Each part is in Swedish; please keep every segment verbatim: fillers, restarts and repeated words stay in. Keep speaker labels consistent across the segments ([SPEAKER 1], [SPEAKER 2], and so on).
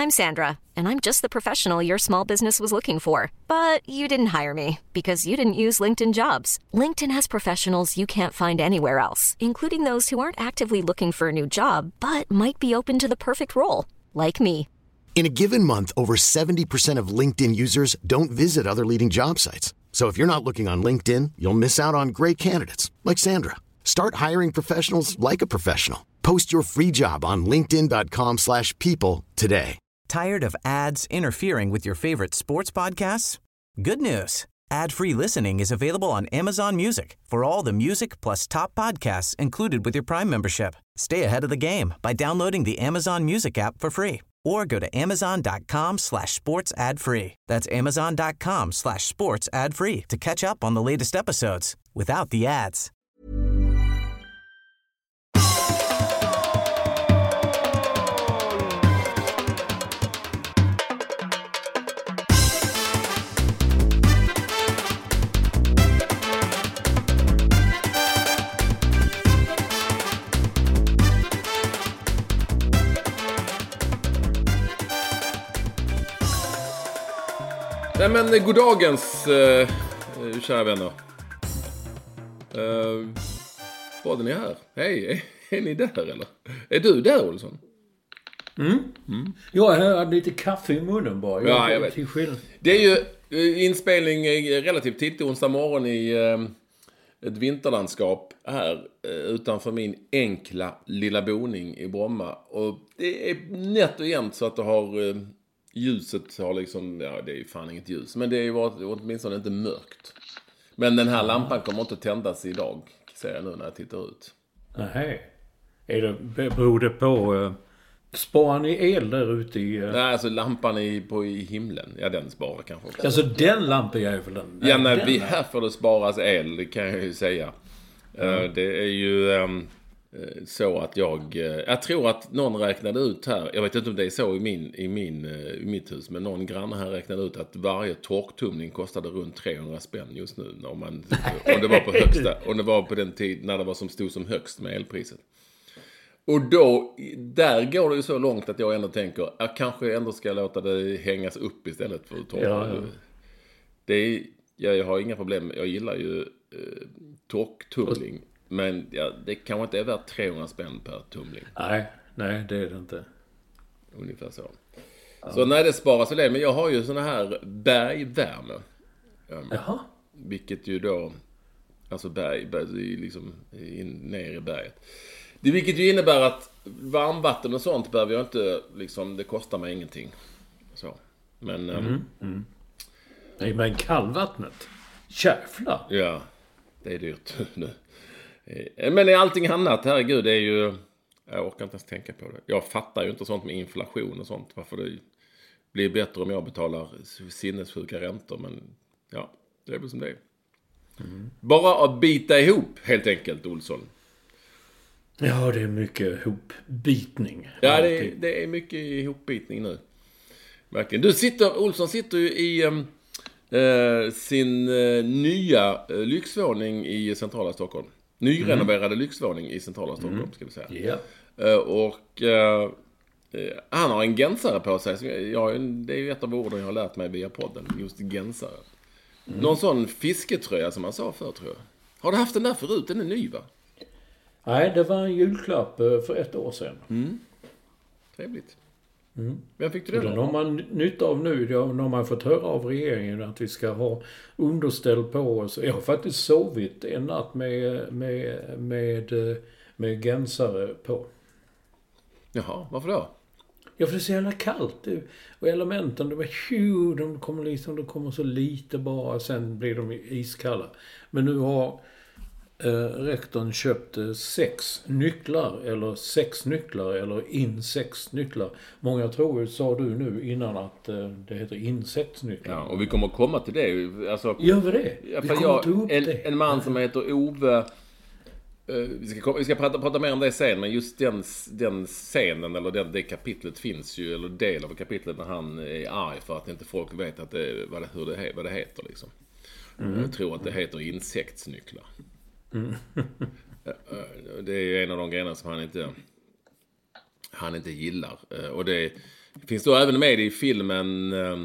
[SPEAKER 1] I'm Sandra, and I'm just the professional your small business was looking for. But you didn't hire me because you didn't use LinkedIn Jobs. LinkedIn has professionals you can't find anywhere else, including those who aren't actively looking for a new job, but might be open to the perfect role, like me.
[SPEAKER 2] In a given month, over seventy percent of LinkedIn users don't visit other leading job sites. So if you're not looking on LinkedIn, you'll miss out on great candidates like Sandra. Start hiring professionals like a professional. Post your free job on linkedin dot com slash people today.
[SPEAKER 3] Tired of ads interfering with your favorite sports podcasts? Good news. Ad-free listening is available on Amazon Music for all the music plus top podcasts included with your Prime membership. Stay ahead of the game by downloading the Amazon Music app for free or go to amazon dot com slash sports ad free. That's amazon dot com slash sports ad free to catch up on the latest episodes without the ads.
[SPEAKER 4] Nej men goddagens eh, kära vänner. Eh, vad är ni här? Hej, är, är ni där eller? Är du där, Olsson?
[SPEAKER 5] Mm. Mm. Jag har lite kaffe i munnen bara. Jag
[SPEAKER 4] ja, jag vet. Det är ju eh, inspelning relativt tidigt onsdag morgon i eh, ett vinterlandskap här eh, utanför min enkla lilla boning i Bromma. Och det är nätt och jämnt så att det har... Eh, ljuset har liksom, ja det är ju fan inget ljus. Men det är ju åtminstone inte mörkt. Men den här lampan kommer inte tändas idag, ser jag nu när jag tittar ut.
[SPEAKER 5] Nej. Är det, beror det på, uh, sparar ni el där ute i... Uh...
[SPEAKER 4] Nej, alltså lampan är på i himlen. Ja, den sparar kanske också.
[SPEAKER 5] Alltså den lampejäveln?
[SPEAKER 4] Ja, när vi här får det sparas el, det kan jag ju säga. Mm. Uh, det är ju... Um, så att jag jag tror att någon räknade ut här, jag vet inte om det är så i min i min i mitt hus, men någon granne här räknade ut att varje torktumning kostade runt trehundra spänn just nu när man om det var på högsta och det var på den tid när det var som stod som högst med elpriset. Och då där går det ju så långt att jag ändå tänker jag kanske ändå ska låta det hängas upp istället för att torka. Ja, ja. Det är, jag, jag har inga problem, jag gillar ju eh, torktumling. Men ja, det kanske inte är värt trehundra spänn per tumling.
[SPEAKER 5] Nej, nej det är det inte.
[SPEAKER 4] Ungefär så. Ja. Så nej, det sparas väl det. Men jag har ju såna här bergvärme. Um,
[SPEAKER 5] Jaha.
[SPEAKER 4] Vilket ju då... Alltså berg, berg liksom in, ner i berget. Det, vilket ju innebär att varmvatten och sånt behöver jag inte... Liksom, det kostar mig ingenting. Så. Men... Um,
[SPEAKER 5] mm, mm. Nej, men kallvattnet. Jävlar.
[SPEAKER 4] Ja, det är dyrt nu. Men är allting annat, herregud, det är ju... Jag orkar inte ens tänka på det. Jag fattar ju inte sånt med inflation och sånt. Varför det blir bättre om jag betalar sinnessjuka räntor. Men ja, det är väl som det är. Mm. Bara att bita ihop, helt enkelt, Olsson.
[SPEAKER 5] Ja, det är mycket ihopbitning.
[SPEAKER 4] Ja, det är, det är mycket ihopbitning nu. Verkligen. Du sitter, Olsson sitter ju i... Um, uh, sin uh, nya uh, lyxvåning i centrala Stockholm. Nyrenoverade mm. lyxvåning i centrala Stockholm, mm. ska vi säga.
[SPEAKER 5] Yeah.
[SPEAKER 4] Uh, och uh, uh, han har en gensare på sig. Som jag, jag, det är ju ett av orden jag har lärt mig via podden. Just gensare. Mm. Någon sån fisketröja som man sa förr, tror jag. Har du haft den där förut? Den är ny, va?
[SPEAKER 5] Nej, det var en julklapp för ett år sedan.
[SPEAKER 4] Mm. Trevligt.
[SPEAKER 5] Mm.
[SPEAKER 4] Vem fick du det?
[SPEAKER 5] Den har man nytta av nu. Ja, när man fått höra av regeringen att vi ska ha underställ på oss. Jag har faktiskt sovit en natt med, med, med, med gensare på.
[SPEAKER 4] Jaha, varför då?
[SPEAKER 5] Ja, för det är så jävla kallt. Och elementen, de, är, de, kommer liksom, de kommer så lite bara. Sen blir de iskalla. Men nu har eh, rektorn köpt eh, sex nycklar. Eller sex nycklar. Eller insektsnycklar. Många tror ju, sa du nu innan, att eh, det heter insektsnycklar.
[SPEAKER 4] Ja, och vi kommer komma till det. Alltså,
[SPEAKER 5] gör vi det?
[SPEAKER 4] Ja,
[SPEAKER 5] vi
[SPEAKER 4] för
[SPEAKER 5] kommer
[SPEAKER 4] jag,
[SPEAKER 5] ta upp
[SPEAKER 4] en,
[SPEAKER 5] det.
[SPEAKER 4] En man som heter Ove... Uh, vi ska, vi ska prata, prata mer om det sen, men just den, den scenen eller den, det kapitlet finns ju, eller del av kapitlet när han är arg för att inte folk vet att det, vad, det, hur det, vad det heter liksom. Mm. Jag tror att det heter insektsnycklar. Mm. uh, det är en av de grejerna som han inte han inte gillar. Uh, och det, Finns då även med i filmen eh,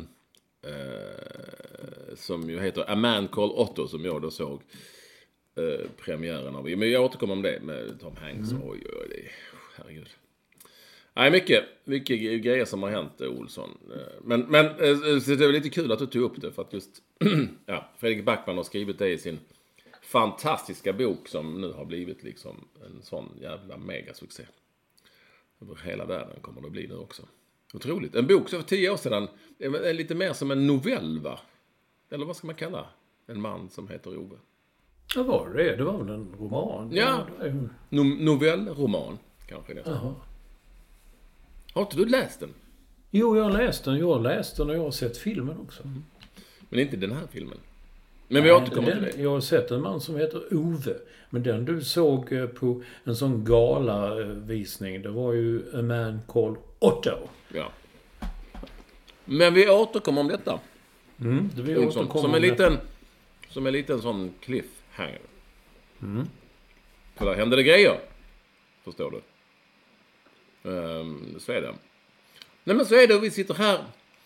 [SPEAKER 4] eh, som ju heter A Man Called Otto, som jag då såg eh, premiären av. Men jag återkommer om det med Tom Hanks. Mm. Oj, oj, oj, herregud. Nej, mycket, mycket grejer som har hänt, Olsson. Men, men det är lite kul att du tog upp det, för att just ja, Fredrik Backman har skrivit det i sin fantastiska bok som nu har blivit liksom en sån jävla megasuccé. Över hela världen kommer det att bli nu också. Otroligt. En bok som för tio år sedan är lite mer som en novell, va? Eller vad ska man kalla en man som heter Ove?
[SPEAKER 5] Ja, var det? Det var väl en roman?
[SPEAKER 4] Ja, no- novellroman kanske nästan. Jaha. Har inte du läst den?
[SPEAKER 5] Jo, jag har läst den. Jag har läst den och jag har sett filmen också. Mm.
[SPEAKER 4] Men inte den här filmen. Men vi återkommer till det.
[SPEAKER 5] Jag har sett en man som heter Ove. Men den du såg på en sån gala-visning, det var ju A Man Called Otto.
[SPEAKER 4] Ja. Men vi återkommer om detta.
[SPEAKER 5] Mm, det vi återkommer
[SPEAKER 4] som en liten som en liten sån cliffhanger. Mm. För där händer det grejer. Förstår du? Um, så är det. Nej, men så är det. Vi sitter här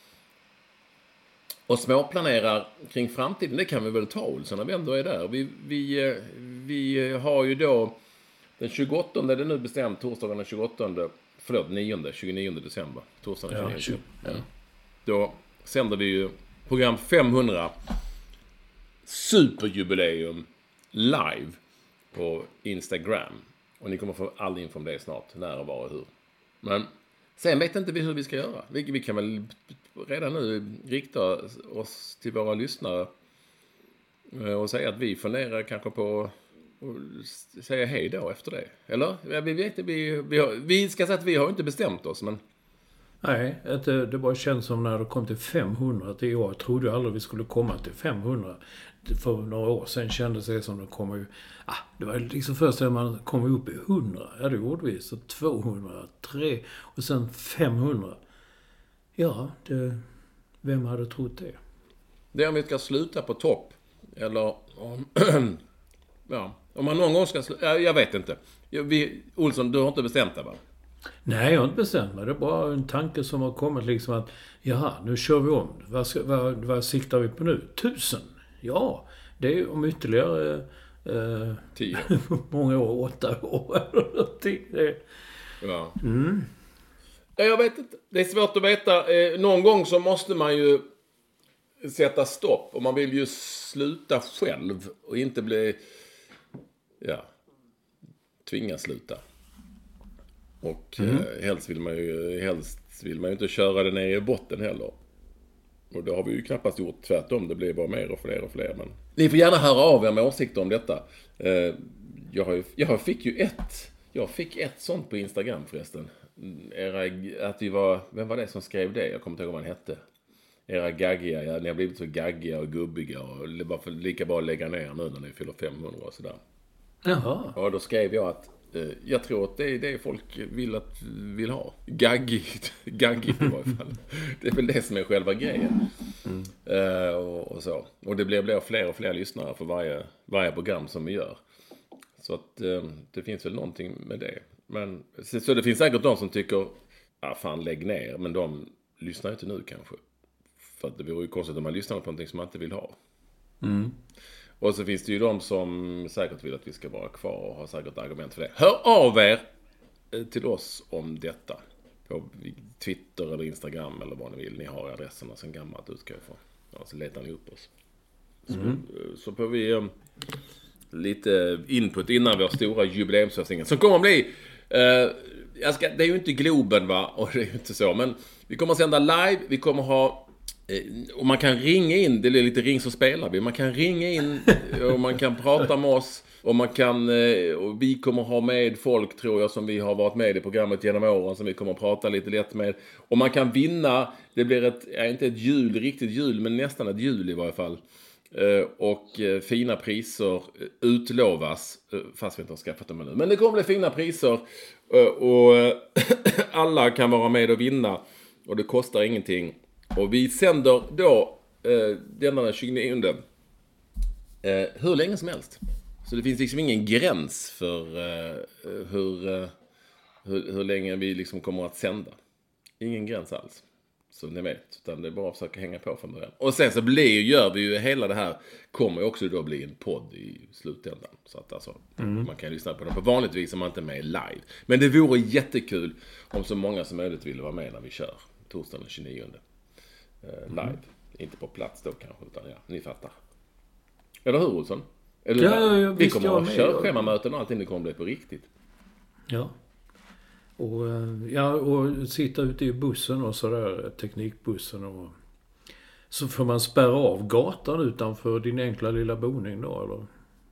[SPEAKER 4] och småplanerar kring framtiden. Det kan vi väl ta, Olsson, när vi ändå är där. Vi, vi, vi har ju då den tjugoåttonde, det är nu bestämt, torsdagen den tjugoåttonde, förlåt, nionde, tjugonionde december. Torsdagen den tjugonionde. Ja, ja. Då sänder vi ju program femhundra superjubileum live på Instagram. Och ni kommer få all info om det snart, när och var och hur. Men sen vet inte vi hur vi ska göra. Vi, vi kan väl redan nu rikta oss till våra lyssnare och säga att vi funderar kanske på att säga hej då efter det. Eller? Ja, vi vet vi, vi, har, vi ska säga att vi har inte bestämt oss, men...
[SPEAKER 5] Nej, det, det bara känns som när det kom till femhundra till år. Jag trodde aldrig vi skulle komma till femhundra. För några år sedan kändes det som att det kommer ju... Ah, det var liksom först när man kom upp i hundra. Ja, det gjorde vi. Så tvåhundra, tre och sen femhundra. Ja, det, vem hade trott det?
[SPEAKER 4] Det är om vi ska sluta på topp. Eller om... ja, om man någon gång ska sluta... Jag vet inte. Vi, Olsson, du har inte bestämt det, va?
[SPEAKER 5] Nej, jag har inte bestämt mig. Det är bara en tanke som har kommit liksom att... Jaha, nu kör vi om. Vad, ska, vad, vad siktar vi på nu? Tusen? Ja, det är om ytterligare... Eh,
[SPEAKER 4] Tio.
[SPEAKER 5] många år, åtta år eller någonting.
[SPEAKER 4] Ja.
[SPEAKER 5] Mm.
[SPEAKER 4] Jag vet inte. Det är svårt att veta. Eh, någon gång så måste man ju sätta stopp. Och man vill ju sluta själv. Och inte bli... Ja. Tvinga sluta. Och mm. eh, helst vill man ju helst vill man ju inte köra det ner i botten heller. Och det har vi ju knappast gjort, tvärtom. Det blir bara mer och fler och fler. Men... Ni får gärna höra av er med åsikter om detta. Eh, jag, har ju, jag fick ju ett... Jag fick ett sånt på Instagram förresten. Era, att vi var... Vem var det som skrev det? Jag kommer inte ihåg vad han hette. Era gaggiga. Ja, ni har blivit så gaggiga och gubbiga. Och det var för, lika bra att lägga ner nu när ni fyller femhundra och sådär.
[SPEAKER 5] Jaha.
[SPEAKER 4] Och då skrev jag att... Eh, jag tror att det är det folk vill, att, vill ha. Gaggigt. Gaggigt i varje fall. Det är väl det som är själva grejen. Mm. Uh, och, och så. Och det blir, blir fler och fler lyssnare för varje, varje program som vi gör. Så att uh, det finns väl någonting med det. Men, så, så det finns säkert de som tycker, ah, fan lägg ner. Men de lyssnar inte nu kanske. För att det vore ju konstigt om man lyssnar på någonting som man inte vill ha.
[SPEAKER 5] Mm.
[SPEAKER 4] Och så finns det ju de som säkert vill att vi ska vara kvar och har säkert argument för det. Hör av er till oss om detta. På Twitter eller Instagram eller vad ni vill. Ni har adresserna sen gammalt utgår ifrån. Ja, så letar ni upp oss. Mm. Så, så får vi um, lite input innan vår stora jubileumsfestning. Som kommer att bli... Uh, jag ska, det är ju inte Globen, va? Och det är ju inte så. Men vi kommer att sända live. Vi kommer ha... Och man kan ringa in, det är lite ring så spelar vi. Man kan ringa in och man kan prata med oss. Och man kan, och vi kommer ha med folk, tror jag, som vi har varit med i programmet genom åren, som vi kommer att prata lite lätt med. Och man kan vinna, det blir ett, ja, inte ett jul, riktigt jul, men nästan ett jul i varje fall. Och fina priser utlovas, fast vi inte har skaffat dem ännu. Men det kommer bli fina priser och alla kan vara med och vinna. Och det kostar ingenting. Och vi sänder då eh, denna den tjugonionde eh, hur länge som helst. Så det finns liksom ingen gräns för eh, hur, eh, hur, hur länge vi liksom kommer att sända. ingen gräns alls. Så ni vet, utan det är bara att försöka hänga på från början. Och sen så blir, gör vi ju hela det här, kommer ju också då bli en podd i slutändan. Så att alltså, mm. man kan lyssna på den på vanligt vis om man inte är med live. Men det vore jättekul om så många som möjligt ville vara med när vi kör torsdagen den tjugonionde. Eh, live. Mm. Inte på plats då kanske, utan ja, ni fattar. Eller hur, Olsson? Eller,
[SPEAKER 5] ja, ja,
[SPEAKER 4] vi kommer att köra schemamöten och allting, det kommer bli på riktigt.
[SPEAKER 5] Ja. Och, ja, och sitta ute i bussen och sådär, teknikbussen och så får man spärra av gatan utanför din enkla lilla boning då, eller?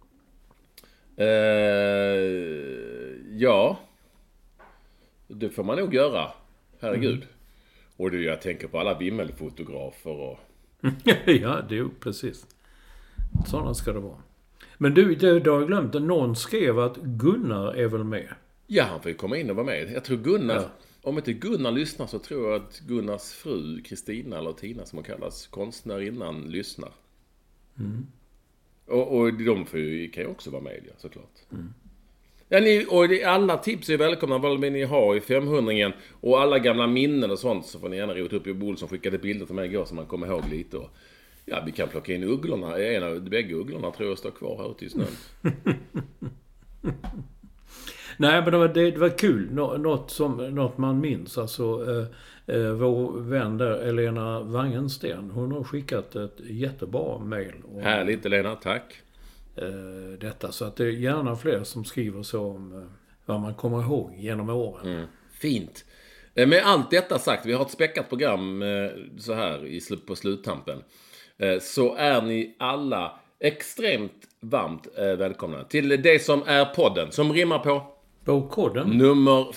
[SPEAKER 4] Eh, ja. Det får man nog göra. Herregud. Mm. Och det, jag tänker på alla vimmelfotografer och...
[SPEAKER 5] ja, det är ju precis. Sådana ska det vara. Men du, du, du har glömt att någon skrev att Gunnar är väl med?
[SPEAKER 4] Ja, han får ju komma in och vara med. Jag tror Gunnar,
[SPEAKER 5] ja.
[SPEAKER 4] om inte Gunnar lyssnar så tror jag att Gunnars fru, Kristina eller Tina som hon kallas, konstnärinnan, lyssnar. Mm. Och, och de får ju, kan ju också vara med, ja, såklart. Mm. Ja, ni, och det, alla tips är välkomna vad ni har i femhundringen och alla gamla minnen och sånt, så får ni gärna rota upp i bol som skickade bilder till mig igår så man kommer ihåg lite. Och, ja, vi kan plocka in ugglorna. En av bägge ugglorna tror jag står kvar här ute i snön.
[SPEAKER 5] Nej, men det var, det, det var kul. Nå, något, som, något man minns. Alltså, eh, eh, vår vän där, Elena Wangensten, hon har skickat ett jättebra mejl.
[SPEAKER 4] Härligt, Elena. Tack.
[SPEAKER 5] Eh, detta. Så att det är gärna fler som skriver så om eh, vad man kommer ihåg genom åren.
[SPEAKER 4] Mm. Fint. Eh, med allt detta sagt, vi har ett späckat program eh, så här i, på sluttampen. Eh, så är ni alla extremt varmt eh, välkomna till det som är podden, som rimmar på
[SPEAKER 5] på koden
[SPEAKER 4] nummer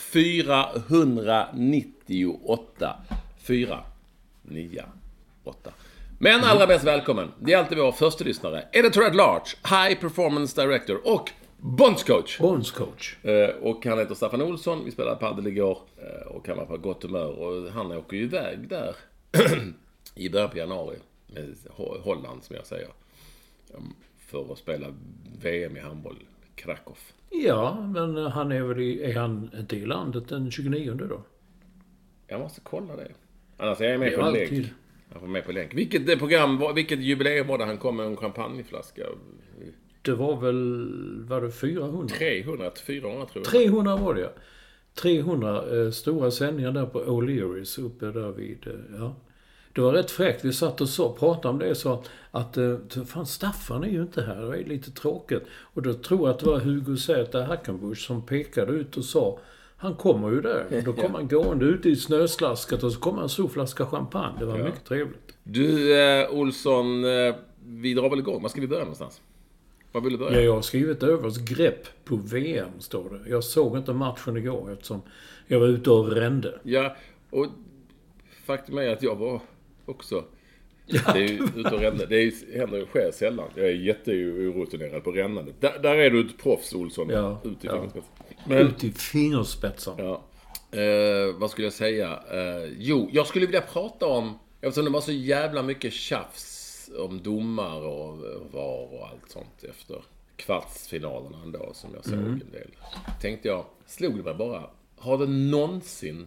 [SPEAKER 4] fyrahundranittioåtta. fyra nio åtta. Men allra bäst välkommen. Det är alltid vår första lyssnare, Editor at Large, High Performance Director och Bondscoach.
[SPEAKER 5] Bondscoach.
[SPEAKER 4] Eh, och han heter Staffan Olsson. Vi spelade paddel igår eh, och han var på gott humör. Och han åker ju iväg där i början på januari med Holland, som jag säger, för att spela V M i handboll, Krakow.
[SPEAKER 5] Ja, men han är väl i, är han inte i landet den tjugonionde då?
[SPEAKER 4] Jag måste kolla det. Annars är jag med på
[SPEAKER 5] alltid...
[SPEAKER 4] länk. Han får med på länk. Vilket program var, vilket jubileum var det han kom med en champagneflaska?
[SPEAKER 5] Det var väl, var det fyrahundra?
[SPEAKER 4] trehundra till fyrahundra tror jag.
[SPEAKER 5] trehundra var det, ja. trehundra eh, stora sändningar där på O'Learys uppe där vid, eh, ja. Det var rätt fräckt. Vi satt och så, pratade om det så att, att fan, Staffan är ju inte här. Det är lite tråkigt. Och då tror jag att det var Hugo Zäta Hackenbusch som pekade ut och sa, han kommer ju där. Då kom han gående ut i snöslasket och så kom han en stor flaska champagne. Det var ja. mycket trevligt.
[SPEAKER 4] Du, eh, Olsson, eh, vi drar väl igång. Var ska vi börja någonstans? Var vill du börja?
[SPEAKER 5] Ja, jag har skrivit övers grepp på V M, står det. Jag såg inte matchen igår eftersom jag var ute och rände.
[SPEAKER 4] Ja, och faktum är att jag var också... Ja, det är ju ute och rända. Det är, händer ju sker sällan. Jag är jätteorutinerad på rännandet. Där, där är du ett proffs, Olsson.
[SPEAKER 5] Ja,
[SPEAKER 4] ut i
[SPEAKER 5] ja.
[SPEAKER 4] fingerspetsen. Men,
[SPEAKER 5] ut i fingerspetsen.
[SPEAKER 4] Ja. Eh, vad skulle jag säga? Eh, jo, jag skulle vilja prata om... Eftersom det var så jävla mycket tjafs om domar och var och allt sånt efter kvartsfinalerna ändå, som jag såg mm. en del. Tänkte jag, slog det mig bara. Har det någonsin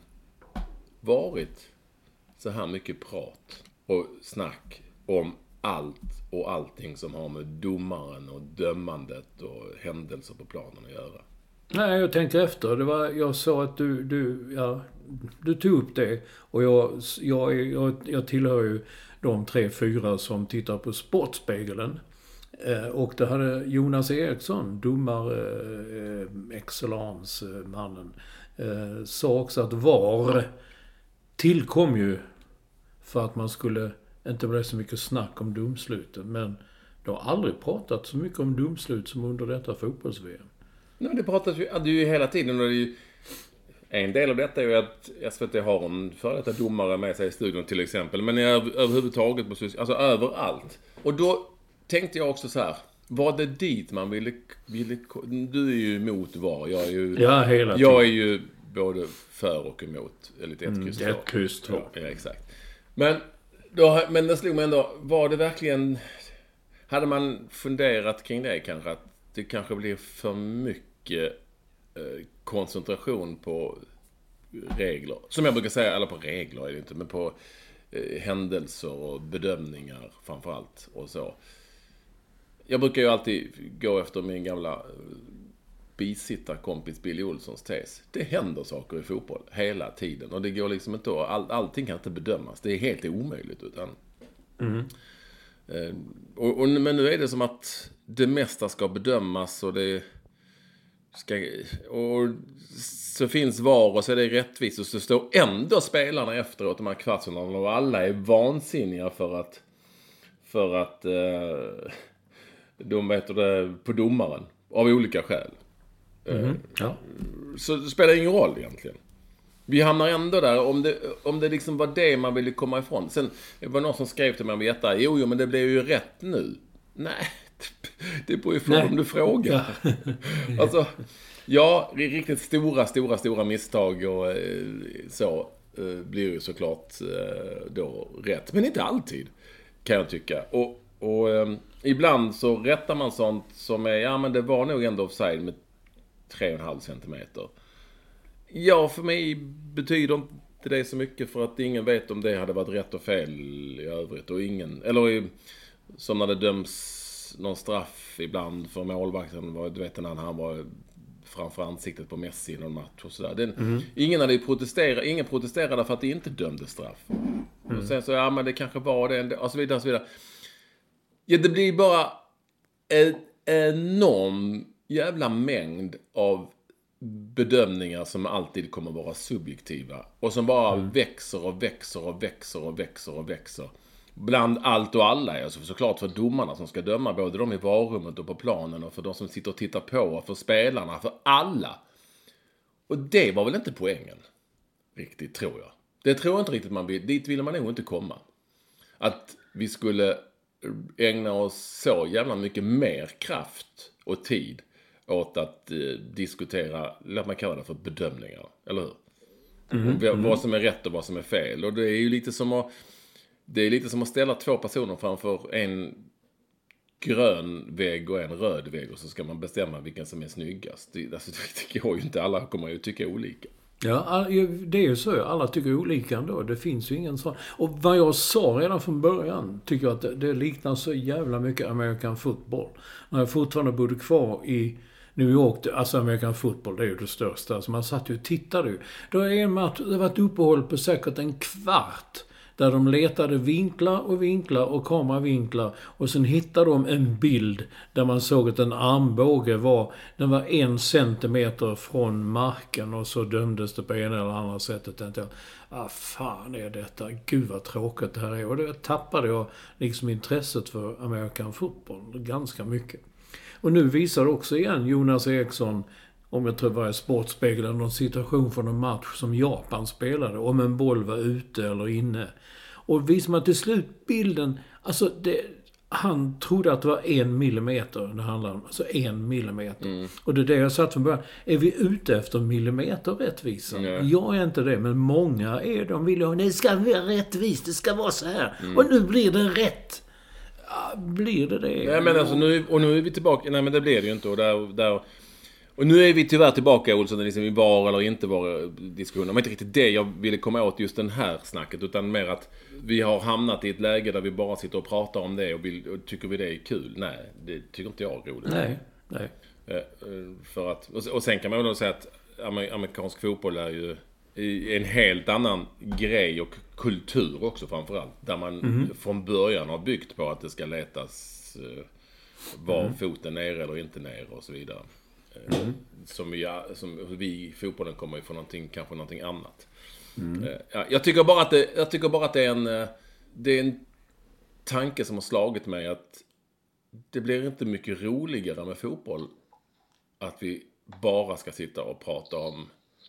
[SPEAKER 4] varit så här mycket prat och snack om allt och allting som har med domaren och dömandet och händelser på planen att göra?
[SPEAKER 5] Nej, jag tänkte efter. Det var, jag sa att du, du, ja, du tog upp det. Och jag, jag, jag, jag tillhör ju de tre, fyra som tittar på Sportspegeln. Eh, och det hade Jonas Eriksson, domare, eh, excellence, mannen, eh, sa också att VAR tillkom ju för att man skulle inte bli så mycket snack om domsluten. Men det har aldrig pratat så mycket om domslut som under detta fotbolls-V M.
[SPEAKER 4] Nej, det pratas ju, ju hela tiden. Och det är ju, en del av detta är ju att S V T har en före detta domare med sig i studion till exempel. Men över, överhuvudtaget, alltså överallt. Och då tänkte jag också så här. Var det dit man ville... ville du är ju emot VAR. Jag är ju,
[SPEAKER 5] ja, hela tiden.
[SPEAKER 4] Jag är ju både för och emot. Eller ett
[SPEAKER 5] mm,
[SPEAKER 4] kryss.
[SPEAKER 5] Ett kryss,
[SPEAKER 4] ja, ja, exakt. Men, då, men det slog mig ändå. Var det verkligen... Hade man funderat kring det kanske? Att det kanske blir för mycket eh, koncentration på regler. Som jag brukar säga, eller på regler är det inte, men på eh, händelser och bedömningar framförallt och så. Jag brukar ju alltid gå efter min gamla bisittarkompis Billy Olssons tes. Det händer saker i fotboll hela tiden och det går liksom inte att, all, allting kan inte bedömas. Det är helt omöjligt utan mm. eh, och, och, men nu är det som att det mesta ska bedömas och det ska, och så finns var och så är det rättvist och så står ändå spelarna efteråt de här kvartsfinalerna och alla är vansinniga för att för att eh, de vet det på domaren av olika skäl. Mm-hmm. Ja. Så det spelar ingen roll egentligen. Vi hamnar ändå där om det, om det liksom var det man ville komma ifrån. Sen det var någon som skrev till mig om detta. Jo, jo, men det blev ju rätt nu. Nej, det beror ju på om du frågar. Ja. Alltså, ja, riktigt stora, stora, stora misstag och så blir ju såklart då rätt. Men inte alltid, kan jag tycka. Och, och um, ibland så rättar man sånt som är, ja men det var nog ändå offside med tre komma fem centimeter. Ja, för mig betyder inte det så mycket för att ingen vet om det hade varit rätt och fel i övrigt. Och ingen, eller som när det döms någon straff ibland för målvakten, var, du vet när han var framför ansiktet på Messi i någon match och sådär. Den, mm. Ingen hade protesterat, ingen protesterade för att det inte dömde straff. Mm. Och sen så, ja men det kanske var det, och så vidare och så vidare. Ja, det blir bara en enorm jävla mängd av bedömningar som alltid kommer vara subjektiva och som bara mm. växer och växer och växer och växer och växer bland allt och alla. Alltså såklart för domarna som ska döma, både de i varummet och på planen och för de som sitter och tittar på och för spelarna, för alla. Och det var väl inte poängen riktigt, tror jag. Det tror jag inte riktigt man vill. Dit vill man nog inte komma. Att vi skulle ägna oss så jävla mycket mer kraft och tid åt att eh, diskutera, låt man kalla det för bedömningar, eller hur? Mm, och vad mm. som är rätt och vad som är fel. Och det är ju lite som att det är lite som att ställa två personer framför en grön vägg och en röd vägg och så ska man bestämma vilken som är snyggast. Det, alltså, det går ju inte, alla kommer ju tycka olika.
[SPEAKER 5] Ja, det är ju så. Alla tycker olika ändå. Det finns ju ingen sån. Och vad jag sa redan från början tycker jag att det, det liknar så jävla mycket American football. När jag fortfarande bodde kvar i New York, alltså American football, det är ju det största. Alltså man satt ju och tittade ju. Då är en match, det var ett uppehåll på säkert en kvart. Där de letade vinklar och vinklar och kameravinklar. Och sen hittade de en bild där man såg att en armbåge var, den var en centimeter från marken. Och så dömdes det på en eller andra sättet. Jag tänkte, ah fan är detta? Gud vad tråkigt det här är. Och då tappade jag liksom intresset för American football ganska mycket. Och nu visar också igen Jonas Eriksson, om jag tror det var Sportspegeln, någon situation från en match som Japan spelade, om en boll var ute eller inne. Och visar man till slut bilden, alltså det, han trodde att det var en millimeter det handlade om, alltså en millimeter. Mm. Och det är det jag satt från början. Är vi ute efter millimeter rättvisa? Mm. Jag är inte det, men många är, de vill ha, det ska vara rättvist, det ska vara så här. Mm. Och nu blir det rätt. Ja, blir det det?
[SPEAKER 4] Nej, men alltså nu, och nu är vi tillbaka, nej men det blir det ju inte. Och där... där Och nu är vi tyvärr tillbaka, Olsson, liksom i var eller inte var diskussioner. Men inte riktigt det jag ville komma åt just den här snacket. Utan mer att vi har hamnat i ett läge där vi bara sitter och pratar om det. Och, vill, och tycker vi det är kul? Nej, det tycker inte jag är roligt.
[SPEAKER 5] Nej, nej.
[SPEAKER 4] För att, och sen kan man väl säga att amerikansk fotboll är ju en helt annan grej och kultur också framförallt. Där man mm. från början har byggt på att det ska letas var mm. foten ner eller inte ner och så vidare. Mm. Som, vi, som vi i fotbollen kommer ifrån någonting, kanske någonting annat. Mm. Ja, jag tycker bara att det, jag tycker bara att det är en det är en tanke som har slagit mig att det blir inte mycket roligare med fotboll att vi bara ska sitta och prata om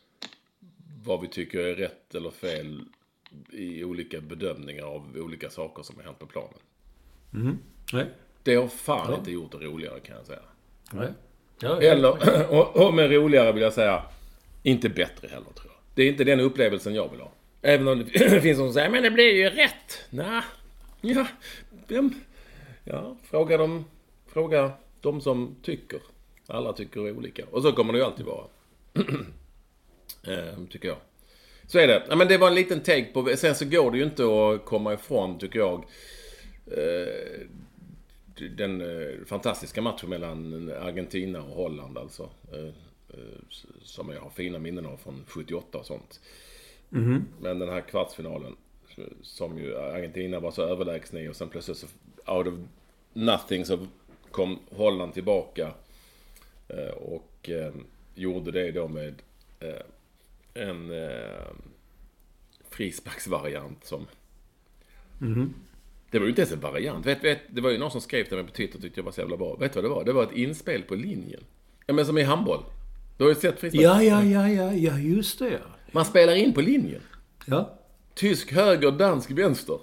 [SPEAKER 4] vad vi tycker är rätt eller fel i olika bedömningar av olika saker som har hänt på planen.
[SPEAKER 5] Mm. Nej.
[SPEAKER 4] Det har fan ja. inte gjort det roligare, kan jag säga.
[SPEAKER 5] Nej. Ja,
[SPEAKER 4] eller, och, och med roligare vill jag säga, inte bättre heller, tror jag. Det är inte den upplevelsen jag vill ha. Även om det finns som säger, men det blir ju rätt. Nej, ja, vem? Ja, fråga dem, fråga de som tycker. Alla tycker är olika. Och så kommer det ju alltid vara. ehm, tycker jag. Så är det. Ja, men det var en liten take på... Sen så går det ju inte att komma ifrån, tycker jag, eh, den eh, fantastiska matchen mellan Argentina och Holland, alltså. Eh, eh, som jag har fina minnen av från sjuttioåtta och sånt.
[SPEAKER 5] Mm.
[SPEAKER 4] Men den här kvartsfinalen, som ju Argentina var så överlägsna i, och sen plötsligt så out of nothing så kom Holland tillbaka eh, och eh, gjorde det då med eh, en eh, frisparksvariant som
[SPEAKER 5] Mm.
[SPEAKER 4] det var ju inte ens en variant. Vet, vet, det var ju någon som skrev det på Twitter och tyckte jag var så jävla bra. Vet du vad det var? Det var ett inspel på linjen. Ja, men som i handboll. Du har ju sett frispark.
[SPEAKER 5] Ja, ja, ja, ja, ja, just det.
[SPEAKER 4] Man spelar in på linjen.
[SPEAKER 5] Ja.
[SPEAKER 4] Tysk höger, dansk vänster.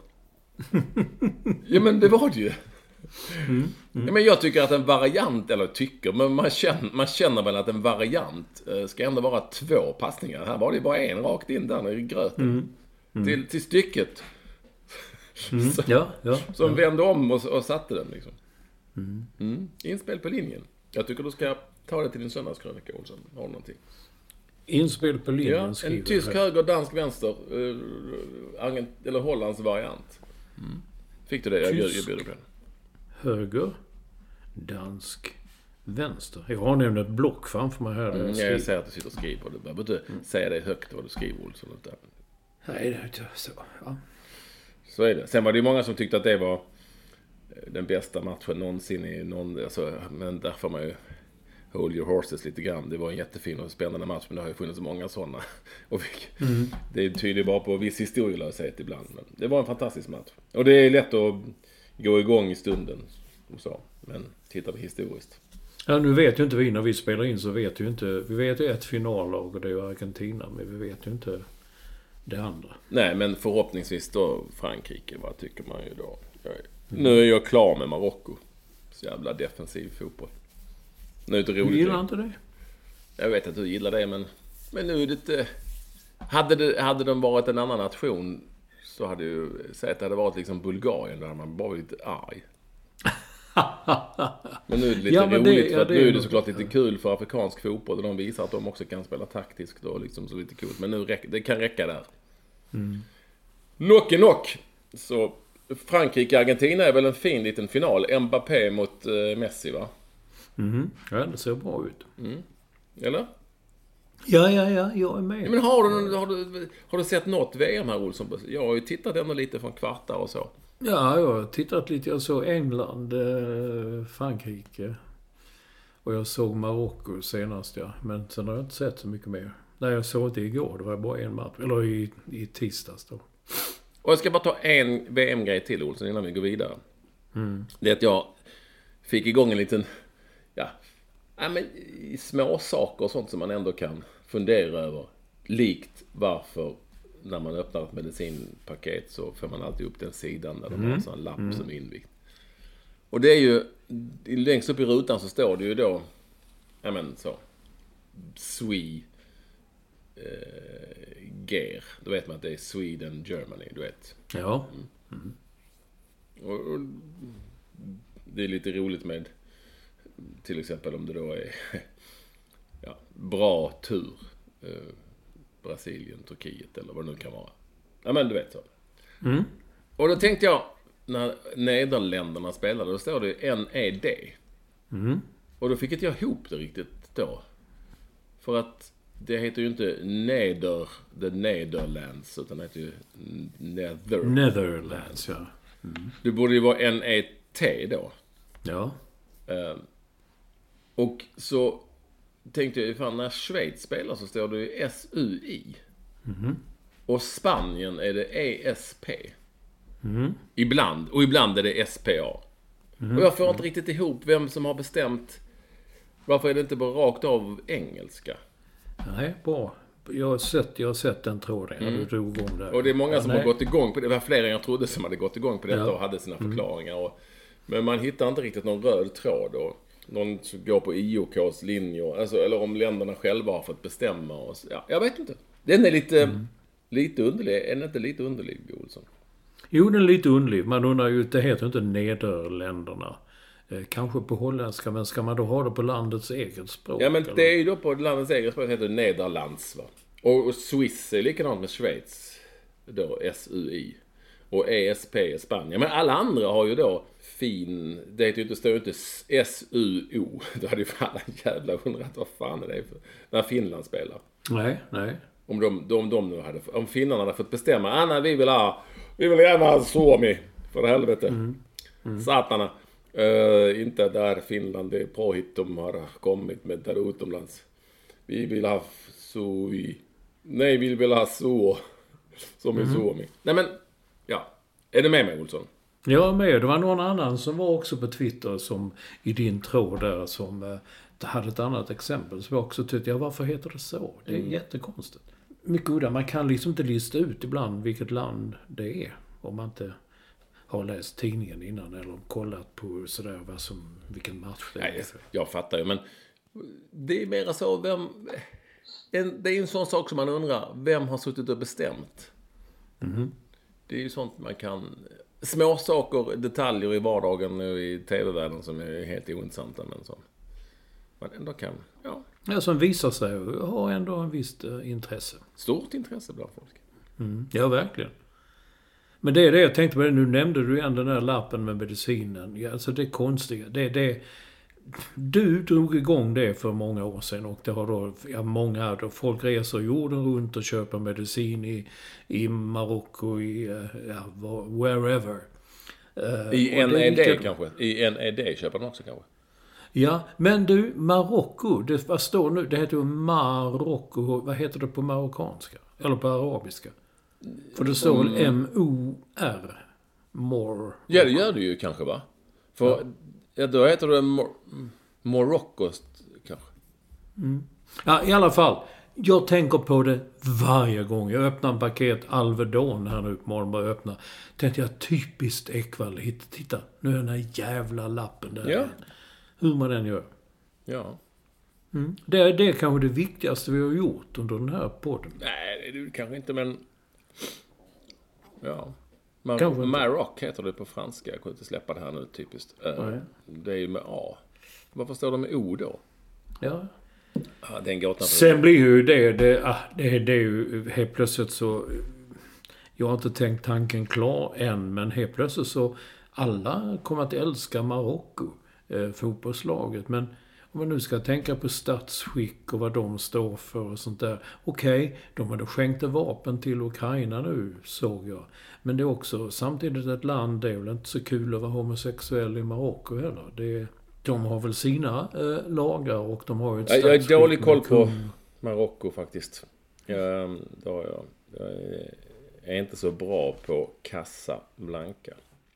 [SPEAKER 4] Ja, men det var det ju. Mm. Mm. Ja, men jag tycker att en variant, eller tycker, men man känner, man känner väl att en variant eh, ska ändå vara två passningar. Här var det bara en rakt in där i gröten. Mm. Mm. Till, till stycket.
[SPEAKER 5] Mm.
[SPEAKER 4] Så,
[SPEAKER 5] ja, ja,
[SPEAKER 4] som
[SPEAKER 5] ja.
[SPEAKER 4] vände om och, och satte den liksom.
[SPEAKER 5] Mm.
[SPEAKER 4] Mm. Inspel på linjen. Jag tycker du ska ta det till din söndagskrönika, Olsson. Har du någonting?
[SPEAKER 5] Inspel på linjen.
[SPEAKER 4] Ja, en tysk höger, dansk vänster. Uh, Argent- eller Hollands variant. Mm. Fick du det? Jag, jag, jag bjuder på den.
[SPEAKER 5] Höger, dansk, vänster. Jag har nämligen ett block framför mig här.
[SPEAKER 4] Mm, jag, jag säger att du sitter och skriver på det. Jag behöver inte mm. säga det högt vad du skriver, Olsson.
[SPEAKER 5] Nej, det är inte så. Ja.
[SPEAKER 4] Så är det. Sen var det ju många som tyckte att det var den bästa matchen någonsin i någon, alltså, men där får man ju hold your horses lite grann. Det var en jättefin och spännande match, men det har ju funnits många sådana. Och vi, mm. det tyder bara på viss historielöshet ibland. Men det var en fantastisk match. Och det är lätt att gå igång i stunden och så. Men tittar vi historiskt.
[SPEAKER 5] Ja, nu vet ju inte vi när vi spelar in, så vet ju inte. Vi vet ju ett finallag och det är ju Argentina, men vi vet ju inte det andra.
[SPEAKER 4] Nej, men förhoppningsvis då Frankrike, vad tycker man ju då. Jag är, mm. Nu är jag klar med Marocko. Så jävla defensiv fotboll. Nu är det roligt.
[SPEAKER 5] Du gillar inte det?
[SPEAKER 4] Jag vet att du gillar det, men, men nu är det inte... Hade, det, hade de varit en annan nation så hade ju sagt att det hade varit liksom Bulgarien där man bara var lite arg. Men nu är det lite
[SPEAKER 5] ja,
[SPEAKER 4] roligt
[SPEAKER 5] det,
[SPEAKER 4] för
[SPEAKER 5] ja,
[SPEAKER 4] att
[SPEAKER 5] det
[SPEAKER 4] nu är det
[SPEAKER 5] något,
[SPEAKER 4] såklart lite kul för afrikansk fotboll och de visar att de också kan spela taktiskt och liksom så lite kul. Men nu räcker, det kan räcka där.
[SPEAKER 5] Mm.
[SPEAKER 4] Knock i knock. Så Frankrike-Argentina är väl en fin liten final. Mbappé mot uh, Messi, va?
[SPEAKER 5] Mm. Ja, det ser bra ut.
[SPEAKER 4] Mm. Eller?
[SPEAKER 5] Ja, ja, ja, jag är med.
[SPEAKER 4] Ja, men har du, har, du, har du sett något V M här, Olsson? Jag har ju tittat ändå lite från kvartar och så.
[SPEAKER 5] Ja, jag har tittat lite. Jag såg England, eh, Frankrike. Och jag såg Marocko senast, ja. Men sen har jag inte sett så mycket mer. Nej, jag såg det igår. Det var bara en match. Eller i, i tisdags då.
[SPEAKER 4] Och jag ska bara ta en V M-grej till, Olsson, innan vi går vidare.
[SPEAKER 5] Mm.
[SPEAKER 4] Det är att jag fick igång en liten... Ja, ja men små saker och sånt som man ändå kan fundera över. Likt varför när man öppnar ett medicinpaket så får man alltid upp den sidan där de mm. har en sån lapp mm. som är invikt. Och det är ju, längst upp i rutan så står det ju då, ja men så, Swe eh, Ger. Då vet man att det är Sweden, Germany, du vet.
[SPEAKER 5] Ja.
[SPEAKER 4] Mm. Mm. Och, och det är lite roligt med till exempel om det då är ja, bra tur eh, Brasilien, Turkiet eller vad det nu kan vara. Ja, men du vet så.
[SPEAKER 5] Mm.
[SPEAKER 4] Och då tänkte jag, när Nederländerna spelade, då står det N E D.
[SPEAKER 5] Mm.
[SPEAKER 4] Och då fick inte jag ihop det riktigt då. För att det heter ju inte Neder, the Netherlands, utan det heter ju Nether.
[SPEAKER 5] Netherlands, ja.
[SPEAKER 4] Mm. Det borde ju vara N E T då.
[SPEAKER 5] Ja.
[SPEAKER 4] Uh, och så tänkte jag, fan, när Schweiz spelar så står det ju S U I.
[SPEAKER 5] Mm. Och
[SPEAKER 4] Spanien är det E S P.
[SPEAKER 5] Mm.
[SPEAKER 4] Ibland. Och ibland är det S P A. Mm. Och jag får inte riktigt ihop vem som har bestämt. Varför är det inte bara rakt av engelska?
[SPEAKER 5] Nej, bra. Jag har sett, jag har sett den tråden. Mm. Du drog igång där.
[SPEAKER 4] Och det är många
[SPEAKER 5] ja,
[SPEAKER 4] som
[SPEAKER 5] nej.
[SPEAKER 4] har gått igång på det. Det var fler än jag trodde som hade gått igång på detta ja. Och hade sina förklaringar. Mm. Och, men man hittar inte riktigt någon röd tråd. Och någon som går på I O K:s linjer. Alltså, eller om länderna själva har fått bestämma. Och, ja, jag vet inte. Den är lite, mm. lite underlig. Är den inte lite underlig, Olsson?
[SPEAKER 5] Jo, den är lite underlig. Man undrar ju, det heter inte Nederländerna. Eh, kanske på holländska, men ska man då ha det på landets eget språk?
[SPEAKER 4] Ja, men
[SPEAKER 5] eller?
[SPEAKER 4] det är ju då på landets eget språk heter det Nederlands, va? Och Swiss är likadant med Schweiz. Då S U I. Och E S P är Spanien. Men alla andra har ju då fin... Det heter ju inte, står ju inte S U O. Då hade ju fan en jävla undrat vad fan är det för... När Finland spelar.
[SPEAKER 5] Nej, nej.
[SPEAKER 4] Om de, de, de nu hade... Om finnarna hade fått bestämma. Anna, vi vill ha... Vi vill gärna ha Suomi. För helvete. Mm. Mm. Satana. Uh, inte där Finland. Det är påhitt de har kommit med där utomlands. Vi vill ha Sui. Nej, vi vill ha så. Som i mm. Suomi. Nej men... Ja. Är du med mig, Olsson?
[SPEAKER 5] Jag är med. Det var någon annan som var också på Twitter som i din tråd där som eh, hade ett annat exempel. Så jag också tyckte, ja varför heter det så? Det är mm. jättekonstigt. Mycket udda. Man kan liksom inte lista ut ibland vilket land det är. Om man inte har läst tidningen innan eller kollat på sådär vad som, vilken match det är.
[SPEAKER 4] Nej, jag fattar ju. Men det är mer så, vem... En, det är en sån sak som man undrar. Vem har suttit och bestämt?
[SPEAKER 5] Mhm.
[SPEAKER 4] Det är ju sånt man kan... Små saker, detaljer i vardagen och i tv-världen som är helt ointressanta, men som man ändå kan... Ja,
[SPEAKER 5] ja som visar sig ha ändå en visst uh, intresse.
[SPEAKER 4] Stort intresse bland folk.
[SPEAKER 5] Mm. Ja, verkligen. Men det är det jag tänkte på. Det. Nu nämnde du igen den där lappen med medicinen. Ja, alltså det är konstiga. Det, det, du drog igång det för många år sedan och det har då, ja, många då, folk reser jorden runt och köper medicin i, i Marocko, i ja, wherever.
[SPEAKER 4] I en E D kanske? I en E D köper de också kanske?
[SPEAKER 5] Ja, men du, Marocko, det, vad står nu? Det heter ju Marocko, vad heter det på marockanska? Eller på arabiska? För det står väl mm. M O R. More.
[SPEAKER 4] Ja, det gör det ju kanske, va? För... Ja. Ja, då heter det Mor- Morocco kanske.
[SPEAKER 5] Mm. Ja, i alla fall. Jag tänker på det varje gång. Jag öppnar en paket Alvedon här nu på morgonen. Bara öppnar. Tänkte jag, typiskt Ekwall. Titta, nu är den här jävla lappen där.
[SPEAKER 4] Ja.
[SPEAKER 5] Hur man den gör.
[SPEAKER 4] Ja.
[SPEAKER 5] Mm. Det, är, det är kanske det viktigaste vi har gjort under den här podden.
[SPEAKER 4] Nej, det är det kanske inte, men... Ja... Mar- Maroc heter det på franska. Jag kunde inte släppa det här nu typiskt. Uh, det är ju med A. Varför står det med O då?
[SPEAKER 5] Ja.
[SPEAKER 4] Ah, den gåtan.
[SPEAKER 5] Sen blir ju det, det, ah, det, det är ju helt plötsligt så... Jag har inte tänkt tanken klar än, men helt plötsligt så... Alla kommer att älska Marocko, eh, fotbollslaget. Men om man nu ska tänka på statsskick och vad de står för och sånt där. Okej, okay, de hade skänkt vapen till Ukraina nu, såg jag. Men det är också samtidigt ett land, det är väl inte så kul att vara homosexuell i Marocko heller. Det, de har väl sina eh, lagar och de har ju ett
[SPEAKER 4] statsskick. Jag är dålig koll på Marocko faktiskt. Jag, då jag, jag är inte så bra på Casablanca.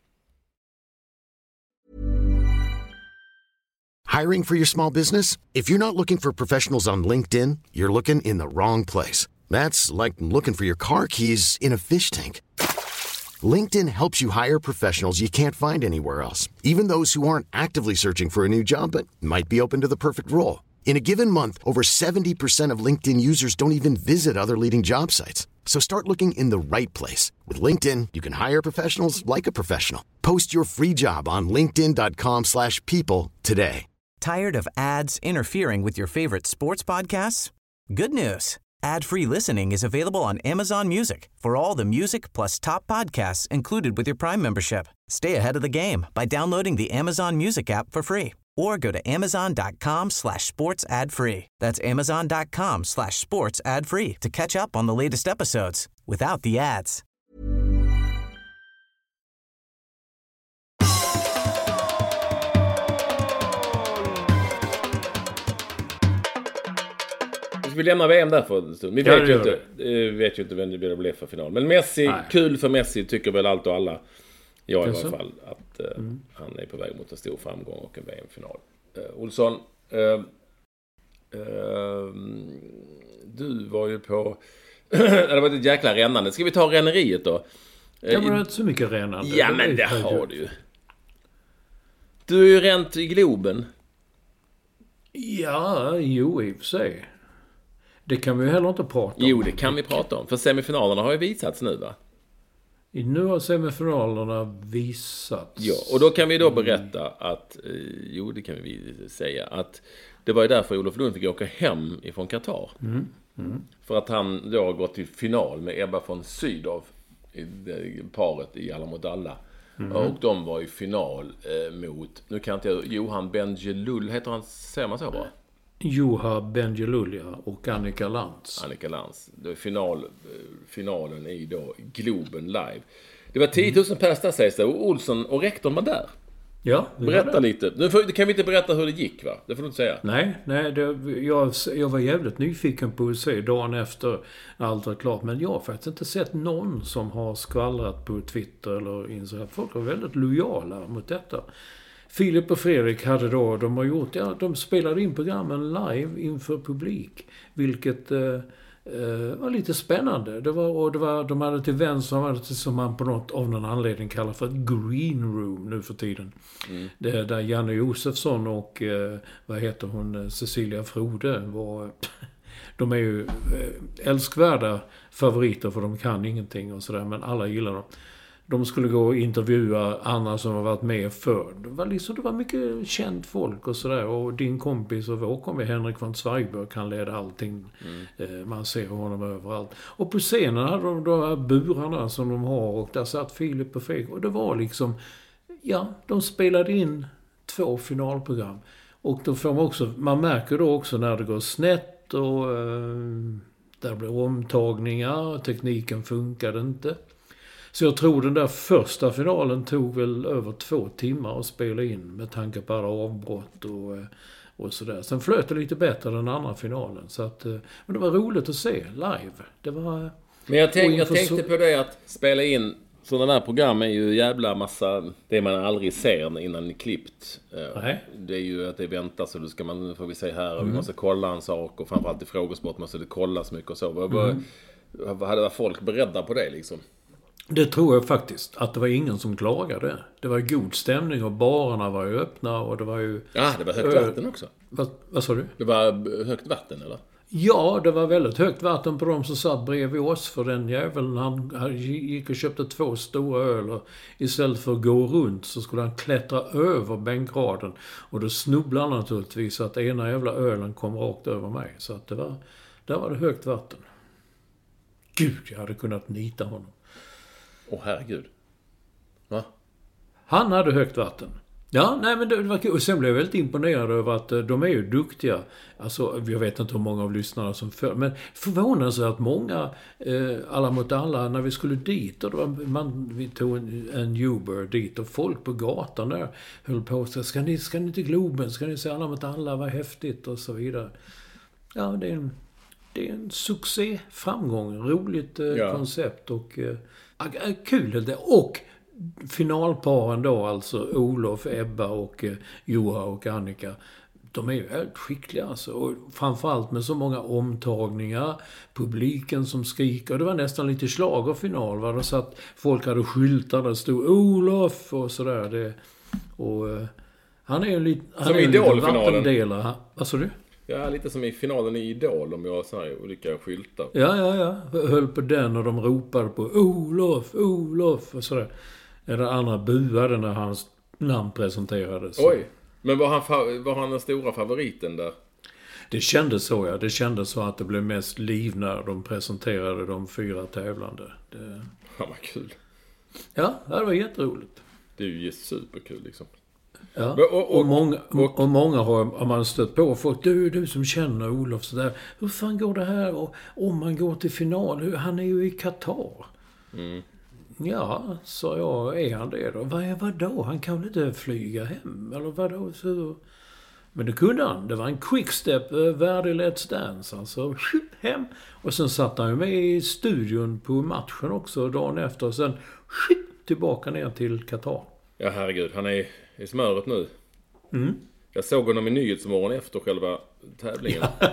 [SPEAKER 2] Hiring for your small business? If you're not looking for professionals on LinkedIn, you're looking in the wrong place. That's like looking for your car keys in a fish tank. LinkedIn helps you hire professionals you can't find anywhere else, even those who aren't actively searching for a new job but might be open to the perfect role. In a given month, over seventy percent of LinkedIn users don't even visit other leading job sites. So start looking in the right place. With LinkedIn, you can hire professionals like a professional. Post your free job on linkedin dot com slash people today.
[SPEAKER 3] Tired of ads interfering with your favorite sports podcasts? Good news. Ad-free listening is available on Amazon Music for all the music plus top podcasts included with your Prime membership. Stay ahead of the game by downloading the Amazon Music app for free or go to amazon dot com slash sports ad free. That's amazon dot com slash sports ad free to catch up on the latest episodes without the ads.
[SPEAKER 4] Vi lämnar V M där för en stund. Vi vet, ja, ju, inte, vi vet ju inte vem det blir att bli för final. Men Messi, Nej. Kul för Messi tycker väl allt och alla. Jag i alla fall. Att uh, mm. han är på väg mot en stor framgång och en V M-final. Uh, Olsson, uh, uh, du var ju på... det var ett jäkla rännande. Ska vi ta ränneriet då?
[SPEAKER 5] Det var inte så mycket rännande.
[SPEAKER 4] Ja, men det har du ju. Du är ju ränt i Globen.
[SPEAKER 5] Ja, jo i och för sig. Det kan vi ju heller inte prata om.
[SPEAKER 4] Jo, det kan vi prata om. För semifinalerna har ju visats nu, va?
[SPEAKER 5] Nu har semifinalerna visats.
[SPEAKER 4] Ja, och då kan vi då berätta att... Eh, jo, det kan vi säga. Att det var ju därför Olof Lund fick åka hem ifrån Qatar.
[SPEAKER 5] Mm. Mm.
[SPEAKER 4] För att han då har gått till final med Ebba von Sydow i det paret i Alla mot alla. Mm. Och de var i final eh, mot, nu kan inte jag, Johan Bendjelloul, heter han, säger man så bra?
[SPEAKER 5] Johan Bendjelloul, ja, och Annika Lantz.
[SPEAKER 4] Annika Lantz. Det är final, finalen i då Globen live. Det var tio tusen mm. pers där, sägs det, och Olsson och rektorn var där.
[SPEAKER 5] Ja,
[SPEAKER 4] berätta lite. Nu får, kan vi inte berätta hur det gick, va? Det får du inte säga.
[SPEAKER 5] Nej, nej det, jag, jag var jävligt nyfiken på att se dagen efter när allt var klart. Men jag har faktiskt inte sett någon som har skvallrat på Twitter eller Instagram. Folk var väldigt lojala mot detta. Filip och Fredrik hade då, de har gjort, ja, de spelade in programmen live inför publik. Vilket eh, Uh, var lite spännande. Det var, och det var, de hade till vänster, de hade till, som man på något av någon anledning kallar för ett green room nu för tiden. Mm. Det där Janne Josefsson och uh, vad heter hon, Cecilia Frode var, de är ju uh, älskvärda favoriter för de kan ingenting och sådär, men alla gillar dem. De skulle gå och intervjua andra som har varit med förr. Det var, liksom, det var mycket känt folk och sådär. Och din kompis och vår kompis Henrik von Zweigbergk kan leda allting. Mm. Man ser honom överallt. Och på scenen hade de de här burarna som de har. Och där satt Filip och Fredrik. Och det var liksom, ja, de spelade in två finalprogram. Och då får man också, man märker då också när det går snett och eh, där blir omtagningar. Tekniken funkade inte. Så jag tror den där första finalen tog väl över två timmar att spela in med tanke på alla avbrott och, och sådär. Sen flöt det lite bättre den andra finalen. Så att, men det var roligt att se live. Det var,
[SPEAKER 4] men jag, tänk, jag tänkte så... på det att spela in sådana här program är ju jävla massa det man aldrig ser innan det är klippt. Nej. Det är ju att det väntas och då ska man, får vi se här, och mm. vi måste kolla en sak och framförallt i frågesport måste det kollas mycket och så. Var, mm. var, hade folk beredda på det liksom?
[SPEAKER 5] Det tror jag faktiskt. Att det var ingen som klagade. Det var god stämning och barerna var ju öppna och det var ju...
[SPEAKER 4] Ja, det var högt ö- vatten också.
[SPEAKER 5] Vad, vad sa du?
[SPEAKER 4] Det var högt vatten, eller?
[SPEAKER 5] Ja, det var väldigt högt vatten på dem som satt bredvid oss. För den jäveln, han, han gick och köpte två stora öl. Och istället för att gå runt så skulle han klättra över bänkraden. Och då snubblade han naturligtvis så att ena jävla ölen kom rakt över mig. Så att det var... Där var det högt vatten. Gud, jag hade kunnat nita honom.
[SPEAKER 4] Åh, oh, herregud. Va?
[SPEAKER 5] Han hade högt vatten. Ja, nej men det var kul. Och sen blev jag väldigt imponerad över att de är ju duktiga. Alltså, jag vet inte hur många av lyssnarna som för, men förvånade sig att många, eh, alla mot alla, när vi skulle dit, och det var, man, vi tog en, en Uber dit och folk på gatan där höll på att säga, ska ni, ska ni till Globen, ska ni se alla mot alla, vad häftigt och så vidare. Ja, det är en, det är en succé, framgång, roligt eh, ja. koncept och eh, kul det. Och finalparen då, alltså Olof, Ebba och eh, Johan och Annika, de är ju väldigt skickliga alltså. Och framförallt med så många omtagningar, publiken som skriker. Det var nästan lite schlagerfinal, va? Så att folk hade skyltar där stod Olof och sådär. Det, och eh, han är ju lite, han är en liten vattendelare. Vad sa du?
[SPEAKER 4] Ja, lite som i finalen i Idol, om jag har så här olika skyltar.
[SPEAKER 5] Ja, ja, ja. Höll på den och de ropade på Olof, Olof och sådär. Eller andra buade när hans namn presenterades.
[SPEAKER 4] Oj, men var han, var han den stora favoriten där?
[SPEAKER 5] Det kändes så, ja. Det kändes så att det blev mest liv när de presenterade de fyra tävlande. Det...
[SPEAKER 4] Ja, vad kul.
[SPEAKER 5] Ja, det var jätteroligt.
[SPEAKER 4] Det är ju superkul liksom.
[SPEAKER 5] Ja, och, och, och, många, och, och många har, har man stött på och fått, du, du som känner Olof så där, hur fan går det här och, om man går till final, han är ju i Qatar. Mm. Ja, sa jag, är han det då? Vad är vad då? Han kan väl inte flyga hem, eller vad då? Så... Men det kunde han, det var en quickstep värdig Let's Dance, alltså hem. Och sen satt han ju med i studion på matchen också dagen efter och sen tillbaka ner till Qatar.
[SPEAKER 4] Ja, herregud, han är i smöret nu.
[SPEAKER 5] Mm.
[SPEAKER 4] Jag såg honom i Nyhetsmorgon efter själva tävlingen. Ja.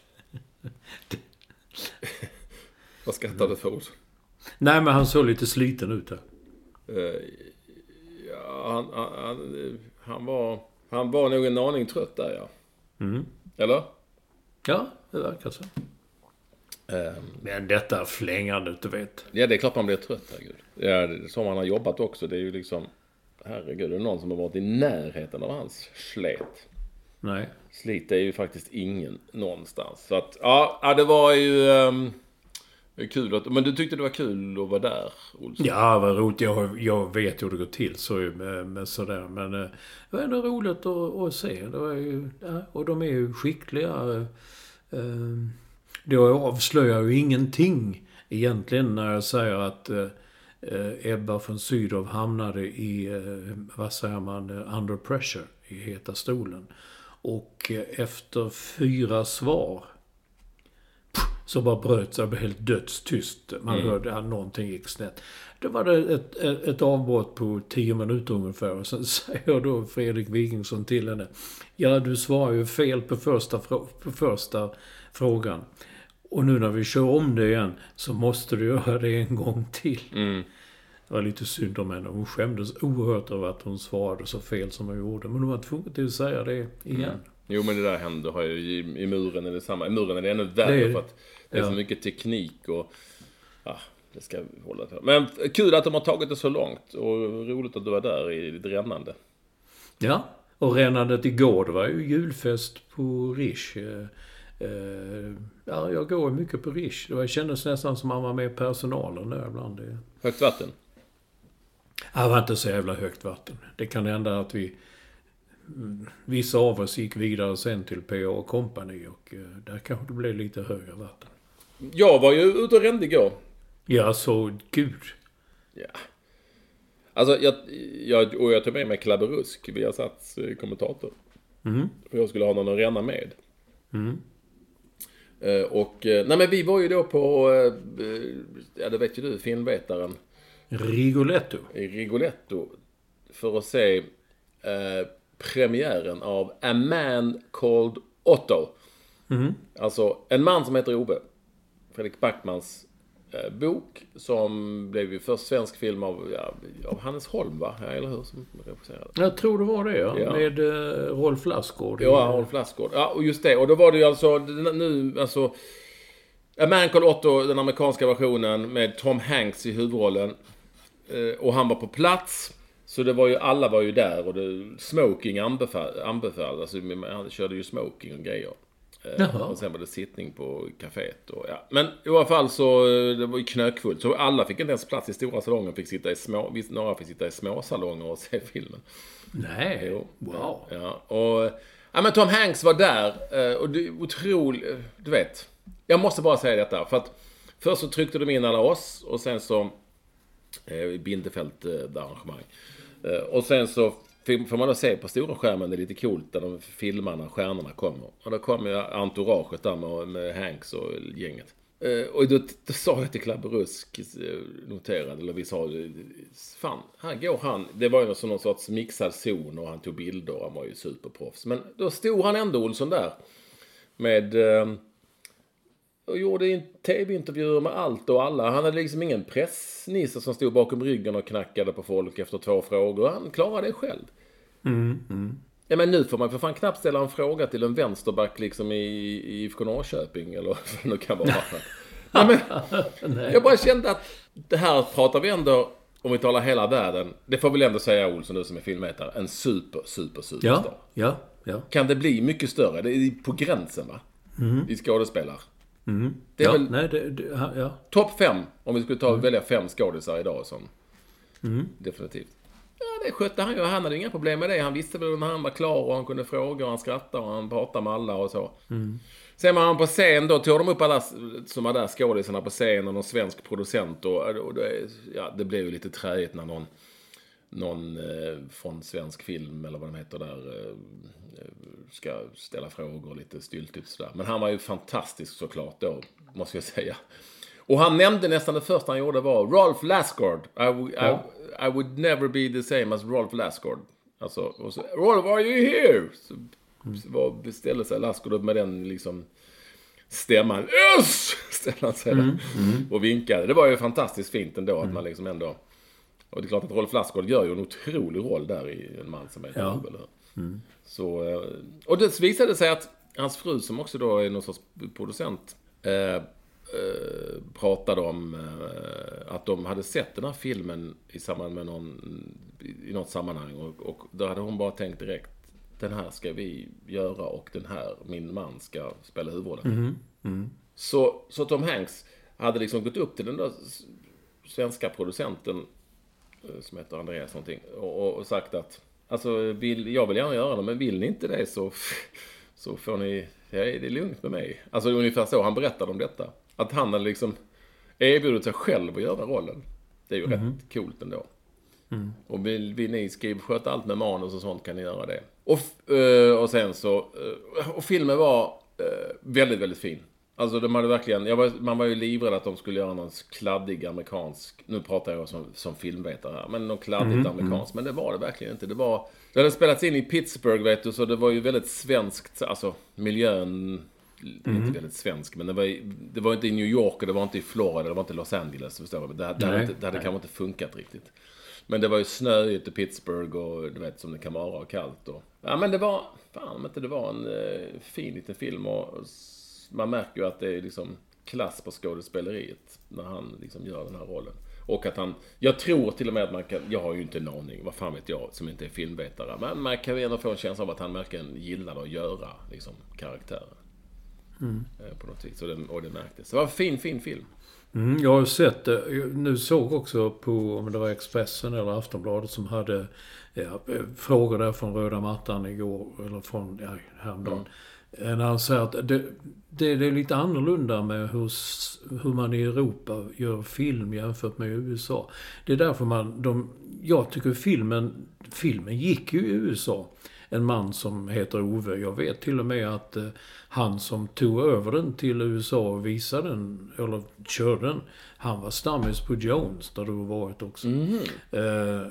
[SPEAKER 4] Vad skrattar du för oss?
[SPEAKER 5] Nej, men han såg lite sliten ut här.
[SPEAKER 4] Uh, ja, han, han, han, var, han var nog en aning trött där, ja.
[SPEAKER 5] Mm.
[SPEAKER 4] Eller?
[SPEAKER 5] Ja, det verkar så.
[SPEAKER 4] Um,
[SPEAKER 5] men detta flängandet, du vet.
[SPEAKER 4] Ja, det är klart man blir trött, herregud. Ja, som han har jobbat också, det är ju liksom... Herregud, det är någon som har varit i närheten av hans slet.
[SPEAKER 5] Nej.
[SPEAKER 4] Slit är ju faktiskt ingen någonstans. Så att, ja, det var ju um, kul. Att, men du tyckte det var kul att vara där, Olsson?
[SPEAKER 5] Ja, vad roligt. Jag, jag vet hur det går till så med, med sådär. Men det var ändå roligt att, att se. Det var ju, ja, och de är ju skickliga. Det avslöjar ju ingenting egentligen när jag säger att Ebba von Sydow hamnade i, vad säger man, under pressure i heta stolen. Och efter fyra svar så bara bröt sig, blev helt dödstyst. Man mm. hörde att någonting gick snett. Då var det ett, ett, ett avbrott på tio minuter ungefär. Och sen säger då Fredrik Wikingsson till henne: ja, du svarar ju fel på första, på första frågan. Och nu när vi kör om det igen så måste du göra det en gång till. Mm. Det var lite synd om henne. Hon skämdes oerhört över att hon svarade så fel som hon gjorde. Men hon var tvungen till att säga det igen. Mm.
[SPEAKER 4] Jo, men det där händer har ju i, i muren är det samma. I muren är det ännu värre det är, för att det är ja. så mycket teknik och ja, det ska vi hålla på. Men kul att de har tagit det så långt och roligt att du var där i det rännande.
[SPEAKER 5] Ja, och rännandet igår, det var ju julfest på Rish. Ja, jag går mycket på Rish. Det kändes nästan som man var med personalen där ibland.
[SPEAKER 4] Högt vatten?
[SPEAKER 5] Ja, det var inte så jävla högt vatten. Det kan hända att vi vissa av oss gick vidare sen till P A Company och där kanske det blev lite högre vatten.
[SPEAKER 4] Jag var ju ute och rände igår.
[SPEAKER 5] Ja, så gud.
[SPEAKER 4] Ja. Alltså, jag, jag, och jag tog med mig Klabberusk. Vi har satt kommentator. Mm. För jag skulle ha någon att ränna med. Mm. Uh, och, uh, nej men vi var ju då på, uh, ja det vet ju du, filmvetaren.
[SPEAKER 5] Rigoletto.
[SPEAKER 4] I Rigoletto. För att se uh, premiären av A Man Called Otto. Mm. Alltså en man som heter Ove. Fredrik Backmans eh, bok som blev ju först svensk film av, ja, av Hannes Holm, va? Ja, eller hur? Som regisserade.
[SPEAKER 5] Jag tror det var det, ja. ja. Med eh, Rolf Lassgård.
[SPEAKER 4] Ja, Rolf Lassgård. Ja, och just det. Och då var det ju alltså nu, alltså A Man Called Otto, den amerikanska versionen med Tom Hanks i huvudrollen. Eh, och han var på plats. Så det var ju, alla var ju där och det, smoking anbefall, anbefall alltså han körde ju smoking och grejer. Jaha. Och sen var det sittning på kaféet och ja. Men i alla fall så det var ju knökfullt. Så alla fick inte ens plats i stora salongen, fick sitta i små, några fick sitta i små salonger och se filmen.
[SPEAKER 5] Nej,
[SPEAKER 4] jo.
[SPEAKER 5] wow.
[SPEAKER 4] Ja, och ja, men Tom Hanks var där och det är otroligt, du vet. Jag måste bara säga detta för att först så tryckte de in alla oss och sen så i Bindefält eh, arrangemang. Eh, och sen så får man då se på stora skärmen, det är lite coolt där de filmar när stjärnorna kommer. Och då kommer ju entouraget där med, med Hanks och gänget. Eh, och då, då sa jag till Klabberusk, noterade, eller vi sa, fan, här går han. Det var ju någon, någon sorts mixad zon och han tog bilder och han var ju superproffs. Men då stod han ändå, Olsson, där med... Eh, och gjorde tv-intervjuer med allt och alla. Han hade liksom ingen pressnisse som stod bakom ryggen och knackade på folk efter två frågor. Han klarade det själv. Mm, mm. Ja, men nu får man för fan knappt ställa en fråga till en vänsterback liksom i, i I F K Norrköping eller vad det nu kan vara. Nej, men, jag bara kände att det här pratar vi ändå, om vi talar hela världen, det får väl ändå säga Olsson, du som är filmmätare, en super, super, superstar.
[SPEAKER 5] Ja, ja, ja.
[SPEAKER 4] Kan det bli mycket större? Det är på gränsen, va? Mm. I skådespelare.
[SPEAKER 5] Mm.
[SPEAKER 4] Det är
[SPEAKER 5] ja,
[SPEAKER 4] väl
[SPEAKER 5] nej, det, det, ja.
[SPEAKER 4] topp fem, om vi skulle ta
[SPEAKER 5] mm.
[SPEAKER 4] välja fem skådisar idag som
[SPEAKER 5] mm.
[SPEAKER 4] definitivt. Ja, det skötte han ju. Han hade inga problem med det. Han visste väl när han var klar och han kunde fråga och han skrattade och han pratade med alla och så. Mm. Sen var han på scen då, tog de upp alla som var där skådisarna på scen och någon svensk producent och, och det, ja, det blev ju lite träigt när någon någon eh, från svensk film eller vad de heter där eh, ska ställa frågor lite styltigt sådär. Men han var ju fantastisk såklart då, måste jag säga. Och han nämnde nästan det första han gjorde var Rolf Lassgård. I, w- ja. I, I would never be the same as Rolf Lassgård. Alltså, och så, Rolf, are you here? Så, mm. så var, beställde sig Lassgård upp med den liksom stämman. Yes! Ställde han sig mm. där mm. och vinkade. Det var ju fantastiskt fint ändå mm. att man liksom ändå... Och det är klart att Rolf Lassgård gör ju en otrolig roll där i En man som är
[SPEAKER 5] ja.
[SPEAKER 4] Eller? Mm. Så, och det visade sig att hans fru, som också då är någon sorts producent, eh, eh, pratade om eh, att de hade sett den här filmen i samband med någon, i något sammanhang. Och, och då hade hon bara tänkt direkt, den här ska vi göra och den här, min man, ska spela huvudrollen.
[SPEAKER 5] Mm. Mm.
[SPEAKER 4] Så, så Tom Hanks hade liksom gått upp till den där svenska producenten som heter Andreas någonting och, och sagt att alltså, vill, jag vill gärna göra det, men vill ni inte det så, så får ni, ja, det är lugnt med mig. Alltså ungefär så han berättade om detta. Att han hade liksom erbjudit sig själv att göra rollen. Det är ju mm. rätt coolt ändå. Mm. Och vill, vill ni skriva, sköta allt med manus och sånt, kan ni göra det. Och, och sen så, och filmen var väldigt, väldigt fin. Alltså de hade verkligen, jag var, man var ju livrädd att de skulle göra någon kladdig amerikansk, nu pratar jag som, som filmvetare här, men någon kladdigt mm, amerikansk, mm. men det var det verkligen inte. Det var, det hade spelats in i Pittsburgh, vet du, så det var ju väldigt svenskt, alltså miljön, mm. inte väldigt svensk, men det var, det var inte i New York och det var inte i Florida, det var inte Los Angeles, förstår du? Det, det, hade, det hade kanske inte funkat riktigt. Men det var ju snöigt i Pittsburgh och du vet som det kan vara och kallt. Och, ja men det var, fan inte det var en eh, fin liten film och man märker ju att det är liksom klass på skådespeleriet när han liksom gör den här rollen. Och att han, jag tror till och med att man kan, jag har ju inte en aning, vad fan vet jag som inte är filmvetare, men man kan ju ändå få en känsla av att han verkligen gillar att göra liksom karaktärer. Mm. På något vis, och det, och det märktes. Det var en fin, fin film.
[SPEAKER 5] Mm, jag har sett det. Nu såg också på, om det var Expressen eller Aftonbladet som hade ja, frågor där från röda mattan igår, eller från ja, häromdagen. Mm. När han säger att det, det, det är lite annorlunda med hur, hur man i Europa gör film jämfört med U S A. Det är därför man, de, jag tycker filmen, filmen gick ju i U S A. En man som heter Ove. Jag vet till och med att eh, han som tog över den till U S A och visade den, eller körde den, han var stammis på Jones, där du har varit också. Mm. Eh,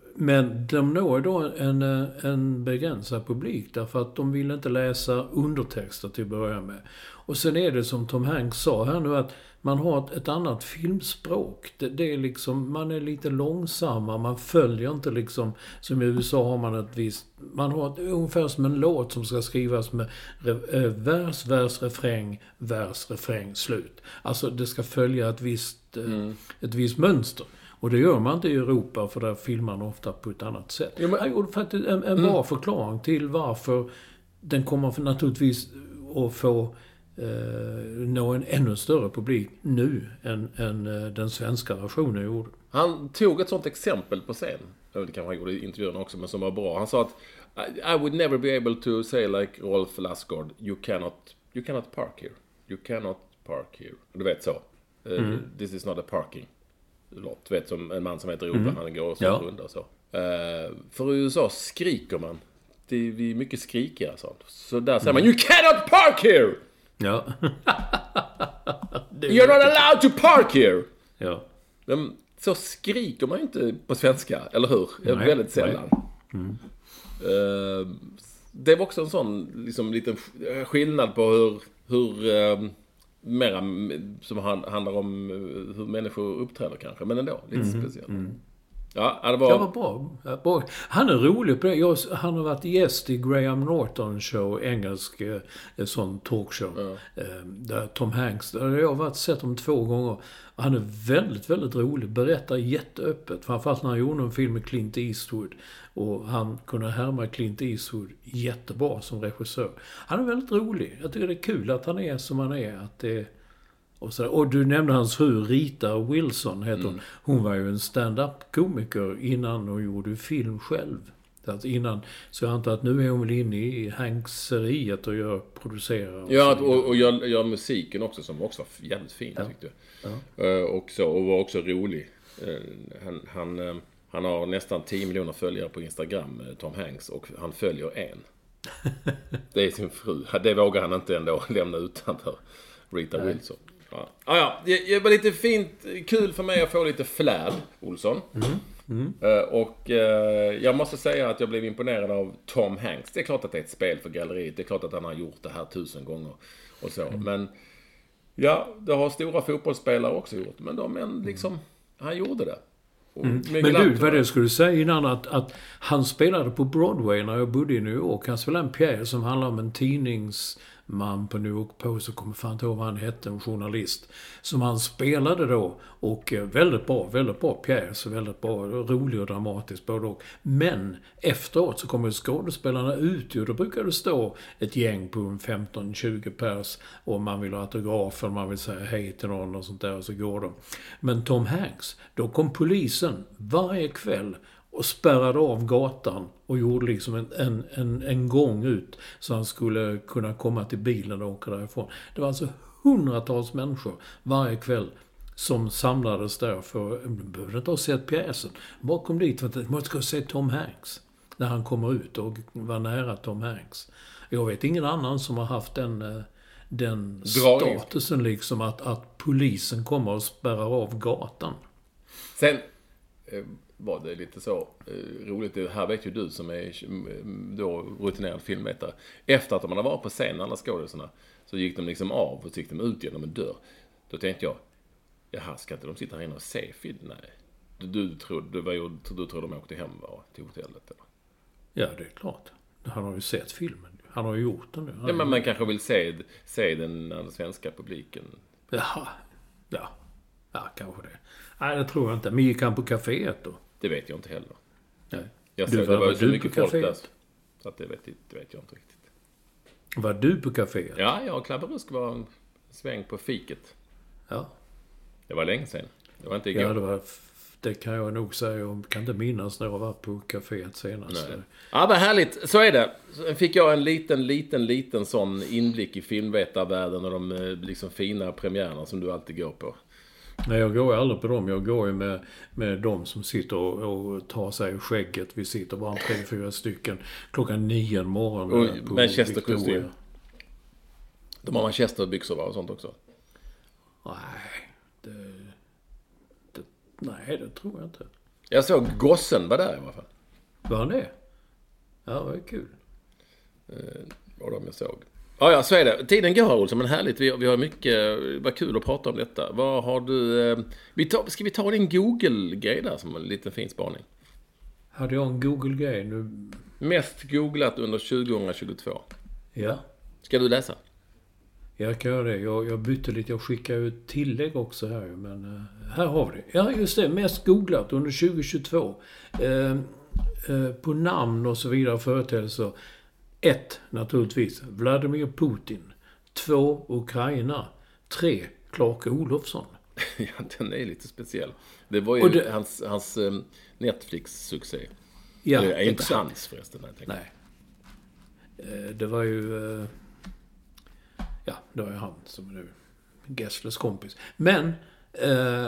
[SPEAKER 5] men de når då en, en begränsad publik därför att de vill inte läsa undertexter till att börja med. Och sen är det som Tom Hanks sa här nu att man har ett, ett annat filmspråk. Det, det är liksom, man är lite långsammare, man följer inte liksom, som i U S A har man ett visst, man har ett, ungefär som en låt som ska skrivas med re, vers, vers, refräng, vers, refräng, slut. Alltså det ska följa ett visst, mm. ett visst mönster. Och det gör man inte i Europa, för där filmar man ofta på ett annat sätt. Ja, men, och faktiskt en, en bra mm. förklaring till varför den kommer för naturligtvis att få eh, nå en ännu större publik nu än, än eh, den svenska versionen gjorde.
[SPEAKER 4] Han tog ett sånt exempel på scen. Det kanske han gjorde i intervjun också, men som var bra. Han sa att I, I would never be able to say like Rolf Lassgård, you cannot, you cannot park here. You cannot park here. Du vet så. Uh, mm. This is not a parking. Låt, vet som en man som heter Ove, mm. han går och så ja. runda och så. Uh, för i U S A skriker man. Det är vi mycket skrikigare sånt. Så där säger mm. man, you cannot park here!
[SPEAKER 5] Ja.
[SPEAKER 4] You're not allowed to park here!
[SPEAKER 5] Ja.
[SPEAKER 4] Men så skriker man inte på svenska, eller hur? Nej, väldigt sällan. Mm. Uh, det var också en sån liksom, liten skillnad på hur... hur uh, mera som handlar om hur människor uppträder kanske, men ändå lite mm, speciellt. Mm. Ja, det var...
[SPEAKER 5] Det var bra. Ja, bra. Han är rolig på det. Jag, han har varit gäst i Graham Norton show, engelsk eh, sån talkshow. Ja. Eh, där Tom Hanks, där jag har varit sett om två gånger. Han är väldigt, väldigt rolig. Berättar jätteöppet. Framförallt när han gjorde en film med Clint Eastwood. Och han kunde härma Clint Eastwood jättebra som regissör. Han är väldigt rolig. Jag tycker det är kul att han är som han är. Att det, och, så, och du nämnde hans fru Rita Wilson heter hon. Mm. Hon var ju en stand-up-komiker innan hon gjorde film själv. Alltså innan, så jag antar att nu är hon väl inne i Hankseriet och gör, producerar. Och
[SPEAKER 4] ja, och, och gör, gör musiken också som också var jävligt fin, ja. tyckte jag. Ja. Uh, och, så, och var också rolig. Uh, han, han, uh, han har nästan tio miljoner följare på Instagram, Tom Hanks, och han följer en. Det är sin fru. Det vågar han inte ändå lämna utanför Rita Nej. Wilson. Ja. Ah, ja, det var lite fint, kul för mig att få lite flärd, Olsson. Mm. Mm. Uh, och uh, jag måste säga att jag blev imponerad av Tom Hanks. Det är klart att det är ett spel för galleriet. Det är klart att han har gjort det här tusen gånger och så. Mm. Men ja, det har stora fotbollsspelare också gjort. Men de men liksom, han gjorde det.
[SPEAKER 5] Mm. Men du, vad det skulle säga innan att, att han spelade på Broadway när jag bodde i New York. Han spelade en pjäs som handlar om en tidnings man på New York Post, och kommer fan inte ihåg vad han hette, en journalist, som han spelade då, och väldigt bra, väldigt bra pjäs, väldigt bra, rolig och dramatisk både och. Men efteråt så kommer skådespelarna ut, och då brukar det stå ett gäng på femton tjugo pers, och man vill ha autografer, man vill säga hej till någon och sånt där, och så går de. Men Tom Hanks, då kom polisen varje kväll och spärrade av gatan och gjorde liksom en, en, en, en gång ut så han skulle kunna komma till bilen och åka därifrån. Det var alltså hundratals människor varje kväll som samlades där för, de behövde inte ha sett pjäsen. Bara kom dit för att man ska se Tom Hanks när han kommer ut och var nära Tom Hanks. Jag vet ingen annan som har haft den, den statusen liksom att, att polisen kommer och spärrar av gatan.
[SPEAKER 4] Sen var det lite så eh, roligt. Det här vet ju du som är då rutinerad filmvetare. Efter att man har varit på scenen, alla skådespelarna, så gick de liksom av och så gick de ut genom en dörr. Då tänkte jag, jaha, ska inte de sitta här inne och se film? Nej. Du, du, trodde, du, var, du tror de åkte hem va, till hotellet eller?
[SPEAKER 5] Ja, det är klart. Han har ju sett filmen. Han har ju gjort den nu.
[SPEAKER 4] Ja, men man kanske vill se, se den, den svenska publiken.
[SPEAKER 5] Jaha, ja. Ja, kanske det. Nej, det tror jag inte. Men gick han på kaféet då?
[SPEAKER 4] Det vet jag inte heller.
[SPEAKER 5] Nej.
[SPEAKER 4] Jag såg,
[SPEAKER 5] du,
[SPEAKER 4] det var,
[SPEAKER 5] var
[SPEAKER 4] så
[SPEAKER 5] du
[SPEAKER 4] mycket
[SPEAKER 5] på
[SPEAKER 4] folk
[SPEAKER 5] kaféet?
[SPEAKER 4] där. Så att det, vet, det vet jag inte riktigt.
[SPEAKER 5] Var du på kaféet?
[SPEAKER 4] Ja, jag och Klabberusk var en sväng på fiket.
[SPEAKER 5] Ja.
[SPEAKER 4] Det var länge sedan. Det var inte igår.
[SPEAKER 5] Ja, det var... Det kan jag nog säga. Jag kan inte minnas när jag var på kaféet senast.
[SPEAKER 4] Nej. Ja, vad härligt. Så är det. Sen fick jag en liten, liten, liten sån inblick i filmvetarvärlden och de liksom fina premiärerna som du alltid går på.
[SPEAKER 5] Nej, jag går ju aldrig på dem. Jag går ju med, med de som sitter och, och tar sig i skägget. Vi sitter bara tre, fyra stycken klockan nio en morgon.
[SPEAKER 4] Och Manchester-kostym. De har Manchester-byxor och sånt också.
[SPEAKER 5] Nej, det, det, nej, det tror jag inte.
[SPEAKER 4] Jag såg Gossen var där i alla fall.
[SPEAKER 5] Var han det? Ja, det var kul.
[SPEAKER 4] Eh, vad de jag såg. Ja, ja, så är det. Tiden går här, Olsson, men härligt. Vi, vi har mycket, vad kul att prata om detta. Vad har du... Eh, vi tar, ska vi ta din Google-grej där som en liten fin spaning?
[SPEAKER 5] Hade jag en Google-grej nu?
[SPEAKER 4] Mest googlat under tjugohundratjugotvå.
[SPEAKER 5] Ja.
[SPEAKER 4] Ska du läsa?
[SPEAKER 5] Jag kan göra det. Jag, jag bytte lite. Jag skickar ut tillägg också här. Men uh, här har vi det. Ja, just det. Mest googlat under tjugohundratjugotvå. Uh, uh, på namn och så vidare företeelser. ett. Naturligtvis. Vladimir Putin. två. Ukraina. tre. Clark Olofsson.
[SPEAKER 4] Ja, den är lite speciell. Det var ju det, hans, hans um, Netflix-succé.
[SPEAKER 5] Ja,
[SPEAKER 4] det är inte
[SPEAKER 5] exakt.
[SPEAKER 4] hans förresten.
[SPEAKER 5] Nej. Uh, det var ju... Uh, Ja, det var ju han som är nu Gessles kompis. Men eh,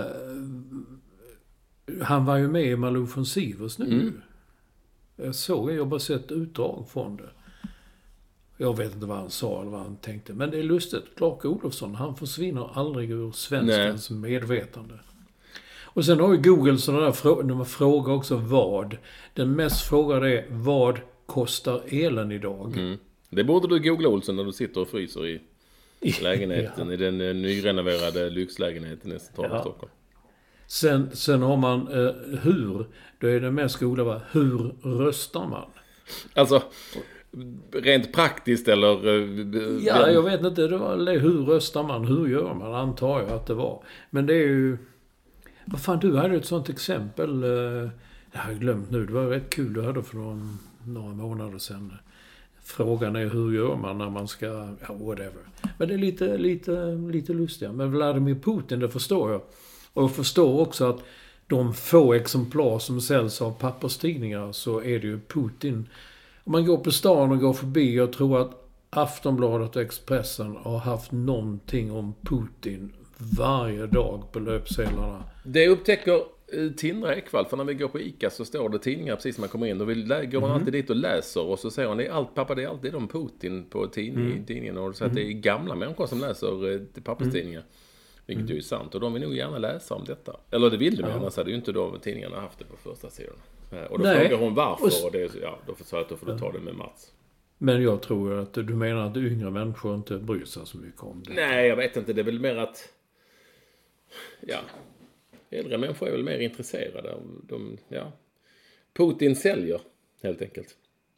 [SPEAKER 5] han var ju med i Malou von Sivers nu. Mm. Jag såg, jag har bara sett utdrag från det. Jag vet inte vad han sa eller vad han tänkte. Men det är lustigt. Clark Olofsson, han försvinner aldrig ur svenskans Nej. medvetande. Och sen har ju Google sådana där frågor. De frågar också vad. Den mest frågade är, vad kostar elen idag?
[SPEAKER 4] Mm. Det borde du googla, Olsson, när du sitter och fryser i lägenheten, ja. I den nyrenoverade lyxlägenheten i centrala ja. Stockholm.
[SPEAKER 5] Sen, sen har man eh, hur, då är det mest skola va, hur röstar man?
[SPEAKER 4] Alltså, rent praktiskt eller...
[SPEAKER 5] Eh, ja, jag vet inte, det var hur röstar man, hur gör man, antar jag att det var. Men det är ju... Vad fan, du hade ett sånt exempel, eh, jag har glömt nu, det var rätt kul du hade för någon, några månader sedan. Frågan är hur gör man när man ska... Ja, whatever. Men det är lite, lite, lite lustiga. Men Vladimir Putin, det förstår jag. Och jag förstår också att de få exemplar som säljs av papperstidningar så är det ju Putin. Om man går på stan och går förbi, jag tror att Aftonbladet och Expressen har haft någonting om Putin varje dag på löpsedlarna.
[SPEAKER 4] Det upptäcker Tindra Ekvall, för när vi går på ICA så står det tidningar precis när man kommer in. Och vi går man mm. alltid dit och läser och så säger hon, det är allt, pappa, det är alltid om Putin på tidning, mm. tidningen. Och så att det är gamla människor som läser eh, papperstidningar. Mm. Vilket mm. är ju sant. Och de vill nog gärna läsa om detta. Eller det vill de, ja. Annars hade ju inte då tidningarna haft det på första sidan. Och då Nej. frågar hon varför. Och, och det, ja, då sa jag att då får du ta det med Mats.
[SPEAKER 5] Men jag tror att du menar att yngre människor inte bryr sig så mycket om det.
[SPEAKER 4] Nej, jag vet inte. Det är väl mer att... Ja... Äldre människor är väl mer intresserade av de, ja. Putin säljer, helt enkelt.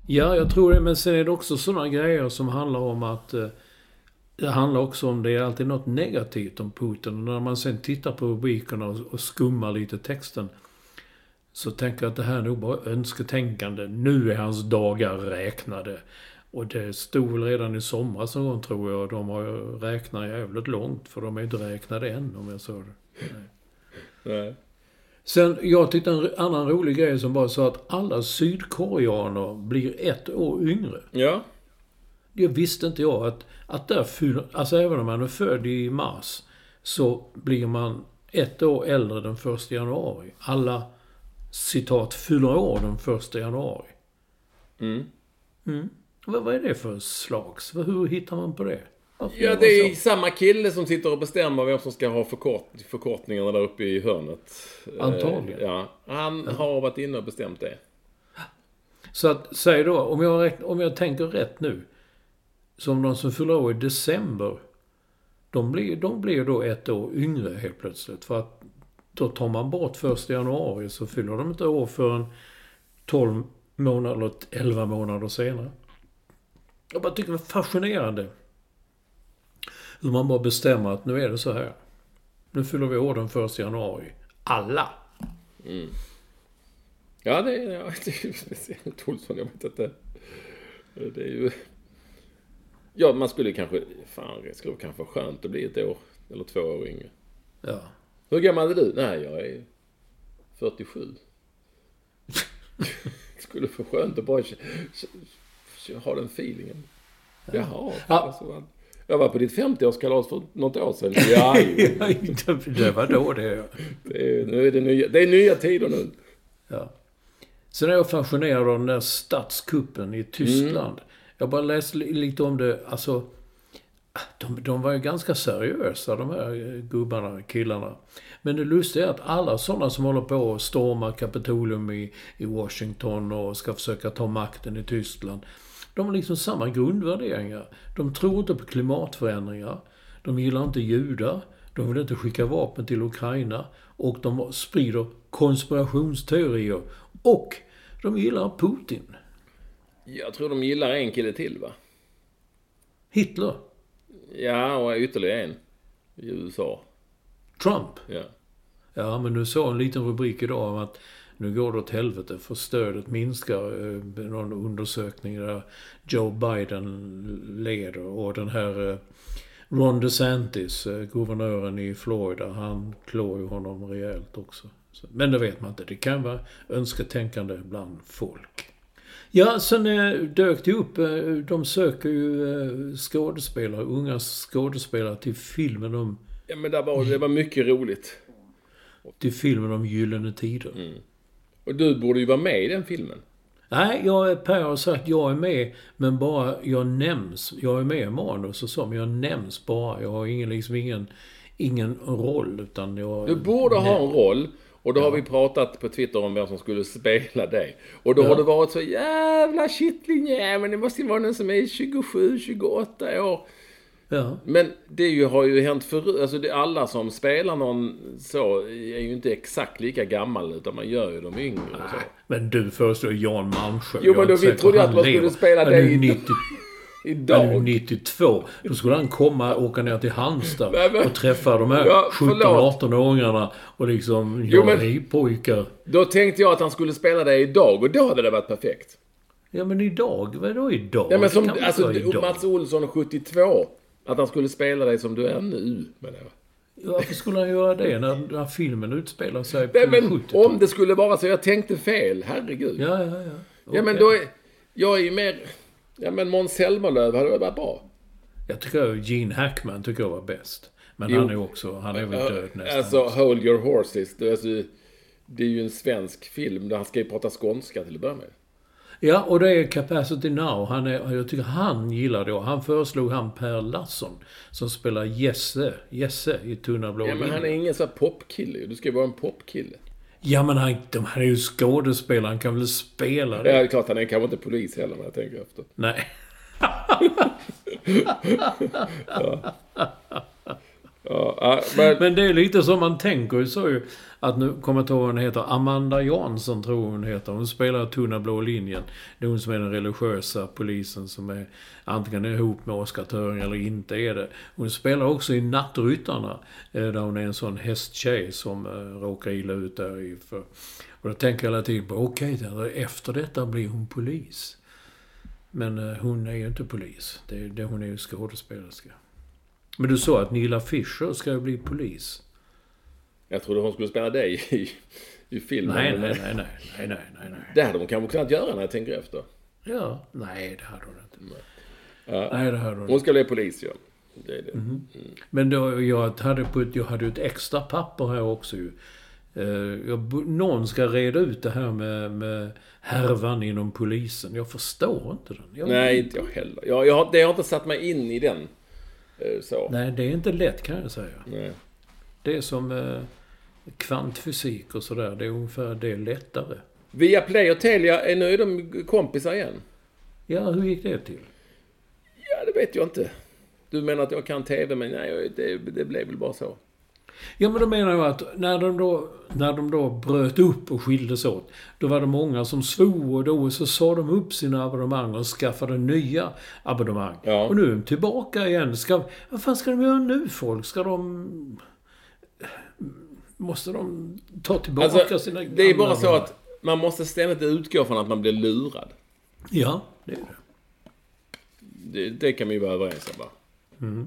[SPEAKER 5] Ja, jag tror det. Men sen är det också sådana grejer som handlar om att... Eh, det handlar också om det är alltid något negativt om Putin. Och när man sen tittar på rubrikerna och, och skummar lite texten så tänker jag att det här är nog bara önsketänkande. Nu är hans dagar räknade. Och det stod väl redan i somras någon gång, tror jag. Och de har ju räknat jävligt långt. För de är inte räknade än, om jag sa det. Nej.
[SPEAKER 4] Nej.
[SPEAKER 5] Sen, jag tyckte en annan rolig grej som bara sa att alla sydkoreaner blir ett år yngre.
[SPEAKER 4] Ja.
[SPEAKER 5] Det visste inte jag att, att där fyller, alltså även om man är född i mars så blir man ett år äldre den första januari. Alla, citat, fyller år den första januari.
[SPEAKER 4] Mm.
[SPEAKER 5] Mm. Vad, vad är det för slags? Hur hittar man på det? Varför
[SPEAKER 4] Ja, det är samma kille som sitter och bestämmer vem som ska ha förkort, förkortningarna där uppe i hörnet.
[SPEAKER 5] Antagligen.
[SPEAKER 4] Ja, han ja. har varit inne och bestämt det.
[SPEAKER 5] Så att, säg då, om jag, räknar, om jag tänker rätt nu, som de som fyller år i december, de blir, de blir då ett år yngre helt plötsligt. För att då tar man bort första januari så fyller de inte år förrän tolv månader eller elva månader senare. Jag bara tycker det var fascinerande. Hur man bara bestämmer att nu är det så här. Nu fyller vi år den första januari. Alla.
[SPEAKER 4] Mm. Ja, det är, ja, det är ju speciellt Olsson. Jag vet inte. Det är ju... Ja, man skulle kanske... Fan, det skulle kanske vara skönt att bli ett år eller två år yngre.
[SPEAKER 5] Ja.
[SPEAKER 4] Hur gammal är du? Nej, jag är fyrtiosju. Skulle få skönt att bara ha den feelingen. Jaha.
[SPEAKER 5] Ja.
[SPEAKER 4] Alltså, jag var på ditt femtioårskalas för något år sedan. Ja,
[SPEAKER 5] det var då det.
[SPEAKER 4] Det är, nu är det, nya, det är nya tider nu.
[SPEAKER 5] Ja. Sen är jag fascinerad av den där statskuppen i Tyskland. Mm. Jag bara läste lite om det. Alltså, de, de var ju ganska seriösa, de här gubbarna, killarna. Men det lustiga är att alla sådana som håller på och stormar Kapitolium i, i Washington och ska försöka ta makten i Tyskland, de har liksom samma grundvärderingar. De tror inte på klimatförändringar. De gillar inte judar. De vill inte skicka vapen till Ukraina. Och de sprider konspirationsteorier. Och de gillar Putin.
[SPEAKER 4] Jag tror de gillar en kille till, va?
[SPEAKER 5] Hitler.
[SPEAKER 4] Ja, och ytterligare en i U S A.
[SPEAKER 5] Trump.
[SPEAKER 4] Ja.
[SPEAKER 5] Ja, men du såg en liten rubrik idag om att nu går det åt helvete för stödet minskar. Eh, någon undersökning där Joe Biden leder och den här eh, Ron DeSantis, eh, guvernören i Florida, han klår ju honom rejält också. Så, men det vet man inte. Det kan vara önsketänkande bland folk. Ja, sen eh, dök det upp. Eh, de söker ju eh, skådespelare, unga skådespelare till filmen om...
[SPEAKER 4] Ja, men det var, det var mycket roligt.
[SPEAKER 5] Till filmen om Gyllene Tider.
[SPEAKER 4] Mm. Och du borde ju vara med i den filmen.
[SPEAKER 5] Nej, jag, Per har sagt jag är med, men bara jag nämns. Jag är med i manus och så, men jag nämns bara. Jag har ingen, liksom ingen, ingen roll, utan jag...
[SPEAKER 4] Du borde ha en roll. Och då ja. har vi pratat på Twitter om vem som skulle spela dig. Och då ja. har det varit så jävla kittling. Ja, men det måste ju vara någon som är tjugosju tjugoåtta år.
[SPEAKER 5] Ja.
[SPEAKER 4] Men det ju, har ju hänt förut. Alltså det, alla som spelar någon så är ju inte exakt lika gammal, utan man gör ju de yngre och så.
[SPEAKER 5] Men du föreslår Jan Malmsjö.
[SPEAKER 4] Jo, men då vi trodde att man skulle spela dig
[SPEAKER 5] nittio
[SPEAKER 4] idag.
[SPEAKER 5] Men nittiotvå. Då skulle han komma och åka ner till Halmstad
[SPEAKER 4] Nej, men,
[SPEAKER 5] och träffa de här
[SPEAKER 4] ja,
[SPEAKER 5] sjutton-arton-åringarna och liksom,
[SPEAKER 4] jo, men,
[SPEAKER 5] hej pojkar.
[SPEAKER 4] Då tänkte jag att han skulle spela dig idag, och då hade det varit perfekt.
[SPEAKER 5] Ja, men idag? Vad är då idag?
[SPEAKER 4] Ja, men som, alltså, Mats Olsson sjuttiotvå. Att han skulle spela dig som du är nu, menar jag.
[SPEAKER 5] Varför skulle han göra det när, när filmen utspelar sig på
[SPEAKER 4] Nej, men
[SPEAKER 5] sjuttiotalet?
[SPEAKER 4] Om det skulle vara så, jag tänkte fel, herregud.
[SPEAKER 5] Ja, ja, ja. Okay.
[SPEAKER 4] Ja, men då är, jag är ju mer... Ja, men Måns Zelmerlöw hade varit bra.
[SPEAKER 5] Jag tycker Gene Hackman tycker jag var bäst. Men jo. han är också, han är väl död nästan.
[SPEAKER 4] Alltså, Hold Your Horses, det är, alltså, det är ju en svensk film där han ska ju prata skånska till att börja med.
[SPEAKER 5] Ja, och det är Capacity Now. Han är, jag tycker han gillar det. Han föreslog han Per Larsson som spelar Jesse, Jesse i Tunna blå.
[SPEAKER 4] Ja, men han är ingen så här popkille. Du ska ju vara en popkille.
[SPEAKER 5] Ja, men han, de här är ju skådespelare. Han kan väl spela det.
[SPEAKER 4] Ja, det är klart. Han är kanske inte polis heller när jag tänker efter.
[SPEAKER 5] Nej.
[SPEAKER 4] Ja. Ja, ja, men...
[SPEAKER 5] men det är lite som man tänker så ju. Att nu kommer jag inte ihåg vad hon heter. Amanda Jansson tror hon heter. Hon spelar Tunna blå linjen. Det är hon som är den religiösa polisen som är antingen är ihop med Oscar Töring eller inte är det. Hon spelar också i Nattryttarna. Där hon är en sån hästtjej som äh, råkar illa ut där i. För, och då tänker jag hela tiden på okej, okay, efter detta blir hon polis. Men äh, hon är ju inte polis. Det, det, hon är ju skådespelerska. Men du sa att Nilla Fischer ska bli polis.
[SPEAKER 4] Jag trodde hon skulle spela dig i, i filmen.
[SPEAKER 5] Nej, nej, nej, nej, nej, nej, nej.
[SPEAKER 4] Det hade hon kanske kunnat göra när jag tänker efter.
[SPEAKER 5] Ja, nej, det hade hon inte.
[SPEAKER 4] Nej, ja.
[SPEAKER 5] nej det hade hon
[SPEAKER 4] Hon ska bli polis, ja. Det är det.
[SPEAKER 5] Mm. Mm. Men då, jag hade på jag hade ett extra papper här också ju. Uh, jag, någon ska reda ut det här med, med härvan inom polisen. Jag förstår inte den. Jag
[SPEAKER 4] nej, inte jag heller. Jag, jag, har, jag har inte satt mig in i den. Uh, så.
[SPEAKER 5] Nej, det är inte lätt kan jag säga.
[SPEAKER 4] Nej.
[SPEAKER 5] Det är som uh, kvantfysik och sådär. Det är ungefär det är lättare.
[SPEAKER 4] Via Play och Telia, är nu de kompisar igen?
[SPEAKER 5] Ja, hur gick det till?
[SPEAKER 4] Ja, det vet jag inte. Du menar att jag kan tv, men nej, det, det blev väl bara så.
[SPEAKER 5] Ja, men då menar jag att när de då, när de då bröt upp och skildes åt, då var det många som svor och då så sa de upp sina abonnemang och skaffade nya abonnemang.
[SPEAKER 4] Ja.
[SPEAKER 5] Och nu är de tillbaka igen. Ska, vad fan ska de göra nu, folk? Ska de... Måste de ta tillbaka
[SPEAKER 4] alltså,
[SPEAKER 5] sina...
[SPEAKER 4] Det är bara så att man måste ständigt utgå från att man blir lurad.
[SPEAKER 5] Ja, det är det.
[SPEAKER 4] Det, det kan vi ju vara överens om, va?
[SPEAKER 5] Mm.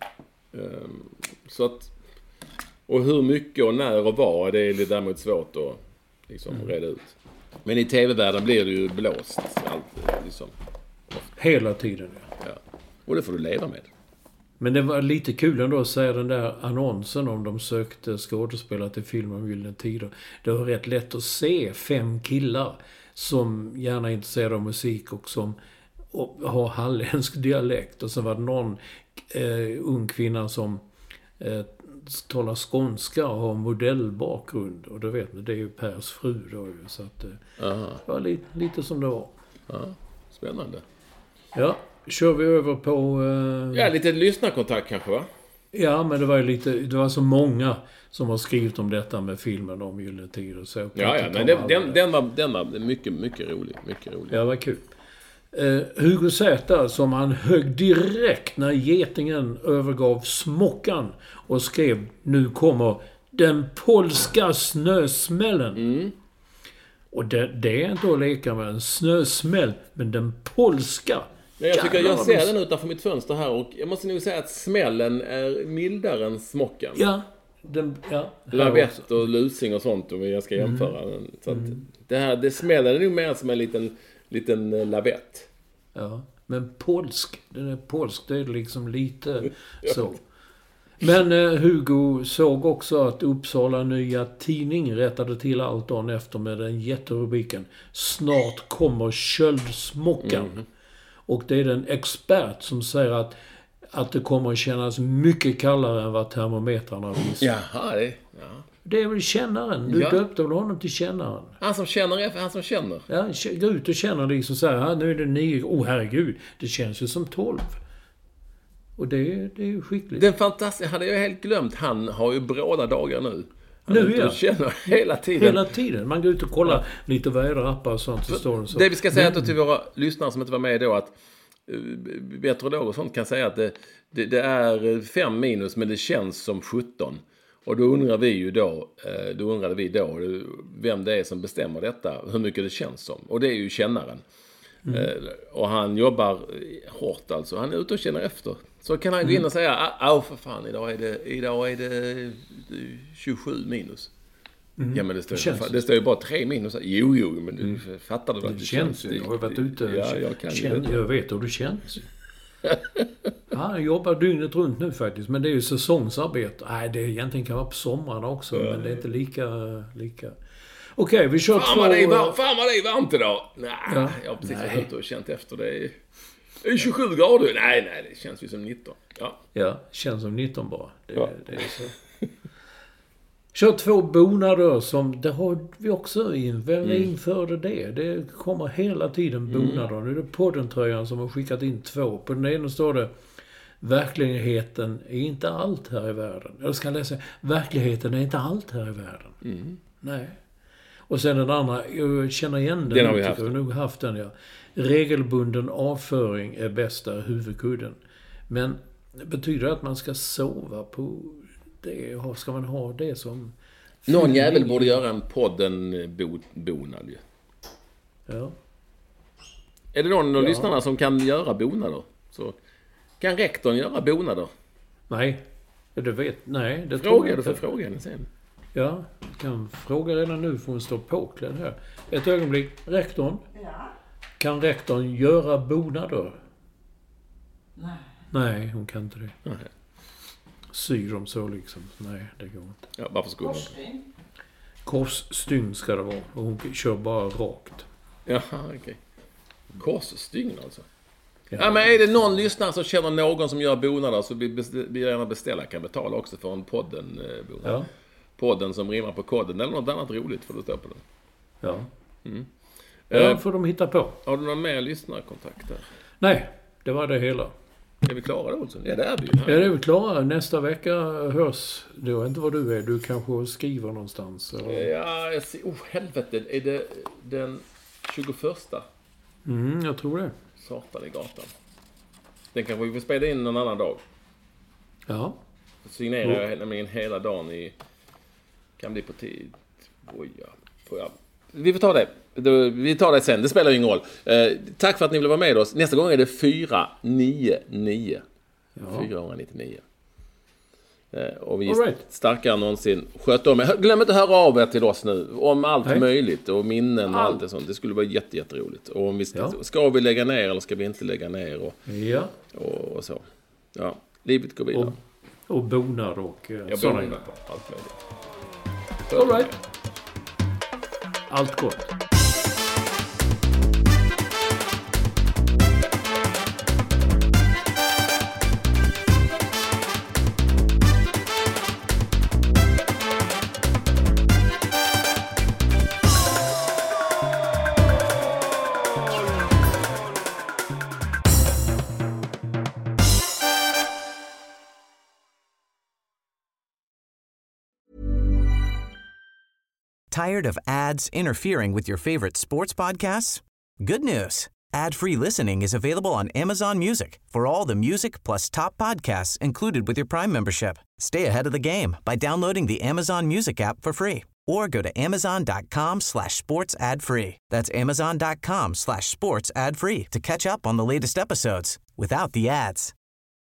[SPEAKER 4] Um, så att... Och hur mycket och när och var, det är däremot svårt att liksom, mm. reda ut. Men i tv-världen blir det ju blåst. Allt, liksom.
[SPEAKER 5] Hela tiden, ja.
[SPEAKER 4] ja. Och det får du leva med.
[SPEAKER 5] Men det var lite kul ändå att säga den där annonsen om de sökte skådespelare till film om Gyllene Tider. Det var rätt lätt att se fem killar som gärna är intresserade av musik och som och har halländsk dialekt. Och så var det någon eh, ung kvinna som eh, talar skånska och har modellbakgrund. Och då vet man, det är ju Pers fru då ju. Så att, eh, det var lite, lite som det var.
[SPEAKER 4] Ja, spännande.
[SPEAKER 5] Ja, kör vi över på... Eh...
[SPEAKER 4] Ja, lite lyssnarkontakt kanske, va?
[SPEAKER 5] Ja, men det var ju lite... Det var så många som har skrivit om detta med filmen om Gyllene Tider. Så
[SPEAKER 4] ja, ja, men den, den, den, var, den var mycket, mycket rolig. Mycket rolig.
[SPEAKER 5] Ja, det var kul. Eh, Hugo Zäta som han högg direkt när getingen övergav smockan och skrev nu kommer den polska snösmällen.
[SPEAKER 4] Mm.
[SPEAKER 5] Och det, det är inte att leka med en snösmäll, men den polska.
[SPEAKER 4] Men jag tycker jag ser den utanför mitt fönster här och jag måste nog säga att smällen är mildare än smockan.
[SPEAKER 5] Ja. Den, ja
[SPEAKER 4] lavett och lusing och sånt om jag ska jämföra. Mm. Så att mm. det här, det smäller nog mer som en liten liten lavett.
[SPEAKER 5] Ja, men polsk, den är polsk, det är liksom lite så. Men eh, Hugo såg också att Uppsala Nya Tidning rättade till allt dagen efter med den jätterubriken snart kommer köldsmockan. Mm. Och det är den expert som säger att att det kommer att kännas mycket kallare än vad termometrarna visar.
[SPEAKER 4] Jaha, det, ja.
[SPEAKER 5] Det är väl kännaren. Du ja. döpte väl honom till kännaren.
[SPEAKER 4] Han som känner, han som känner.
[SPEAKER 5] Ja, gå ut och känner liksom så här, nu är det nio. Åh oh, herregud, det känns ju som tolv. Och det, det är ju skickligt.
[SPEAKER 4] Den fantastiska, hade jag helt glömt. Han har ju bråda dagar nu. Han
[SPEAKER 5] nu ja.
[SPEAKER 4] känner hela tiden.
[SPEAKER 5] Hela tiden. Man går ut och kollar ja. lite väderappar och sånt. Så står det, så.
[SPEAKER 4] Det vi ska säga Men... till våra lyssnare som inte var med då att meteorologer och sånt kan säga att det, det, det är fem minus men det känns som sjutton. Och då undrar vi ju då, då undrade vi då vem det är som bestämmer detta, hur mycket det känns som. Och det är ju kännaren. Mm. Och han jobbar hårt alltså. Han är ute och känner efter. Så kan han gå in och säga, åh för fan, idag är det, idag är det tjugosju minus. Mm. Ja, men det står, det, det står ju bara tre minus. Jo, jo, men du mm. fattar det att det, det känns.
[SPEAKER 5] känns. Jag har varit ute.
[SPEAKER 4] Ja, jag kan
[SPEAKER 5] känn, jag vet hur det känns. Ja, jag jobbar dygnet runt nu faktiskt. Men det är ju säsongsarbete. Nej, det egentligen kan vara på sommaren också. Ja. Men det är inte lika... lika. Okej, okay, vi kör
[SPEAKER 4] fan
[SPEAKER 5] två...
[SPEAKER 4] Vad det är varmt, fan vad det är varmt idag. Nej,
[SPEAKER 5] ja.
[SPEAKER 4] jag har precis varit ute och känt efter det. Det är tjugosju grader. Nej, nej, det känns ju som nitton. Ja,
[SPEAKER 5] ja känns som nitton bara. Det,
[SPEAKER 4] ja.
[SPEAKER 5] det är så... Kör två bonader som, det har vi också in. Vem mm. införde det? Det kommer hela tiden bonader. Mm. Nu är det poddentröjan som har skickat in två. På den ena står det verkligheten är inte allt här i världen. Jag ska läsa, verkligheten är inte allt här i världen.
[SPEAKER 4] Mm.
[SPEAKER 5] Nej. Och sen den andra, jag känner igen den.
[SPEAKER 4] Den har vi haft.
[SPEAKER 5] Jag har nog haft den, ja. Regelbunden avföring är bästa huvudkudden. Men det betyder att man ska sova på det. Ska man ha det som...
[SPEAKER 4] Någon jävel borde göra en podden-bonad ju.
[SPEAKER 5] Ja.
[SPEAKER 4] Är det någon av
[SPEAKER 5] Ja.
[SPEAKER 4] lyssnarna som kan göra bonader? Så kan rektorn göra bonader?
[SPEAKER 5] Nej, du vet, nej. Det tror
[SPEAKER 4] Fråga
[SPEAKER 5] jag
[SPEAKER 4] du
[SPEAKER 5] inte.
[SPEAKER 4] för fråga henne sen.
[SPEAKER 5] Ja, jag kan fråga redan nu för hon står påklädd här. Ett ögonblick. Rektorn?
[SPEAKER 6] Ja.
[SPEAKER 5] Kan rektorn göra bonader?
[SPEAKER 6] Nej.
[SPEAKER 5] Nej, hon kan inte det.
[SPEAKER 4] Nej.
[SPEAKER 5] Syr de så liksom? Nej, det går inte.
[SPEAKER 4] Ja, varför skulle hon?
[SPEAKER 6] Korsstygn.
[SPEAKER 5] Korsstygn ska det vara. Och hon kör bara rakt.
[SPEAKER 4] Jaha, okej. Okay. Korsstygn alltså. Ja. ja, men är det någon lyssnare som känner någon som gör bonader så vi vill gärna beställa. Kan betala också för en podden-bonad.
[SPEAKER 5] Ja.
[SPEAKER 4] Podden som rimmar på kodden. Eller något annat roligt får du stå på den.
[SPEAKER 5] Ja.
[SPEAKER 4] Mm.
[SPEAKER 5] Ja,
[SPEAKER 4] Uh,
[SPEAKER 5] får de hitta på.
[SPEAKER 4] har du någon mer lyssnarkontakt där?
[SPEAKER 5] Nej, det var det hela.
[SPEAKER 4] Är vi klara då, Olsson? Ja, det är vi ju.
[SPEAKER 5] Ja, det är vi klara. Nästa vecka hörs. Det vet inte vad du är. Du kanske skriver någonstans. Eller?
[SPEAKER 4] Ja, jag ser... Oh, helvete. Är det den tjugoförsta?
[SPEAKER 5] Mm, jag tror det.
[SPEAKER 4] Satan i gatan. Den kanske vi får spela in någon annan dag.
[SPEAKER 5] Ja.
[SPEAKER 4] Signerar jag nämligen hela dagen i... Kan bli på tid. Oj, ja. Får jag... Vi får ta det. Vi tar det sen. Det spelar ingen roll. Eh, tack för att ni ville vara med oss. Nästa gång är det fyra nio nio.
[SPEAKER 5] Ja.
[SPEAKER 4] fyrahundranittionio. Eh, och vi är
[SPEAKER 5] All right.
[SPEAKER 4] starkare än någonsin. Sköt om er. Glöm inte att höra av er till oss nu. Om allt
[SPEAKER 5] Nej.
[SPEAKER 4] möjligt. Och minnen och
[SPEAKER 5] Allt.
[SPEAKER 4] allt det sånt. Det skulle vara jätte, jätteroligt. Och om vi ska,
[SPEAKER 5] Ja.
[SPEAKER 4] ska vi lägga ner eller ska vi inte lägga ner och,
[SPEAKER 5] Ja.
[SPEAKER 4] och, och så. Ja, livet går vidare.
[SPEAKER 5] Och, och bonar och eh,
[SPEAKER 4] Jag
[SPEAKER 5] sådana
[SPEAKER 4] bor
[SPEAKER 5] grejer.
[SPEAKER 4] allt möjligt.
[SPEAKER 5] All right. Allt gott.
[SPEAKER 3] Tired of ads interfering with your favorite sports podcasts? Good news. Ad-free listening is available on Amazon Music for all the music plus top podcasts included with your Prime membership. Stay ahead of the game by downloading the Amazon Music app for free or go to amazon.com slash sports ad free. That's amazon.com slash sports ad free to catch up on the latest episodes without the ads.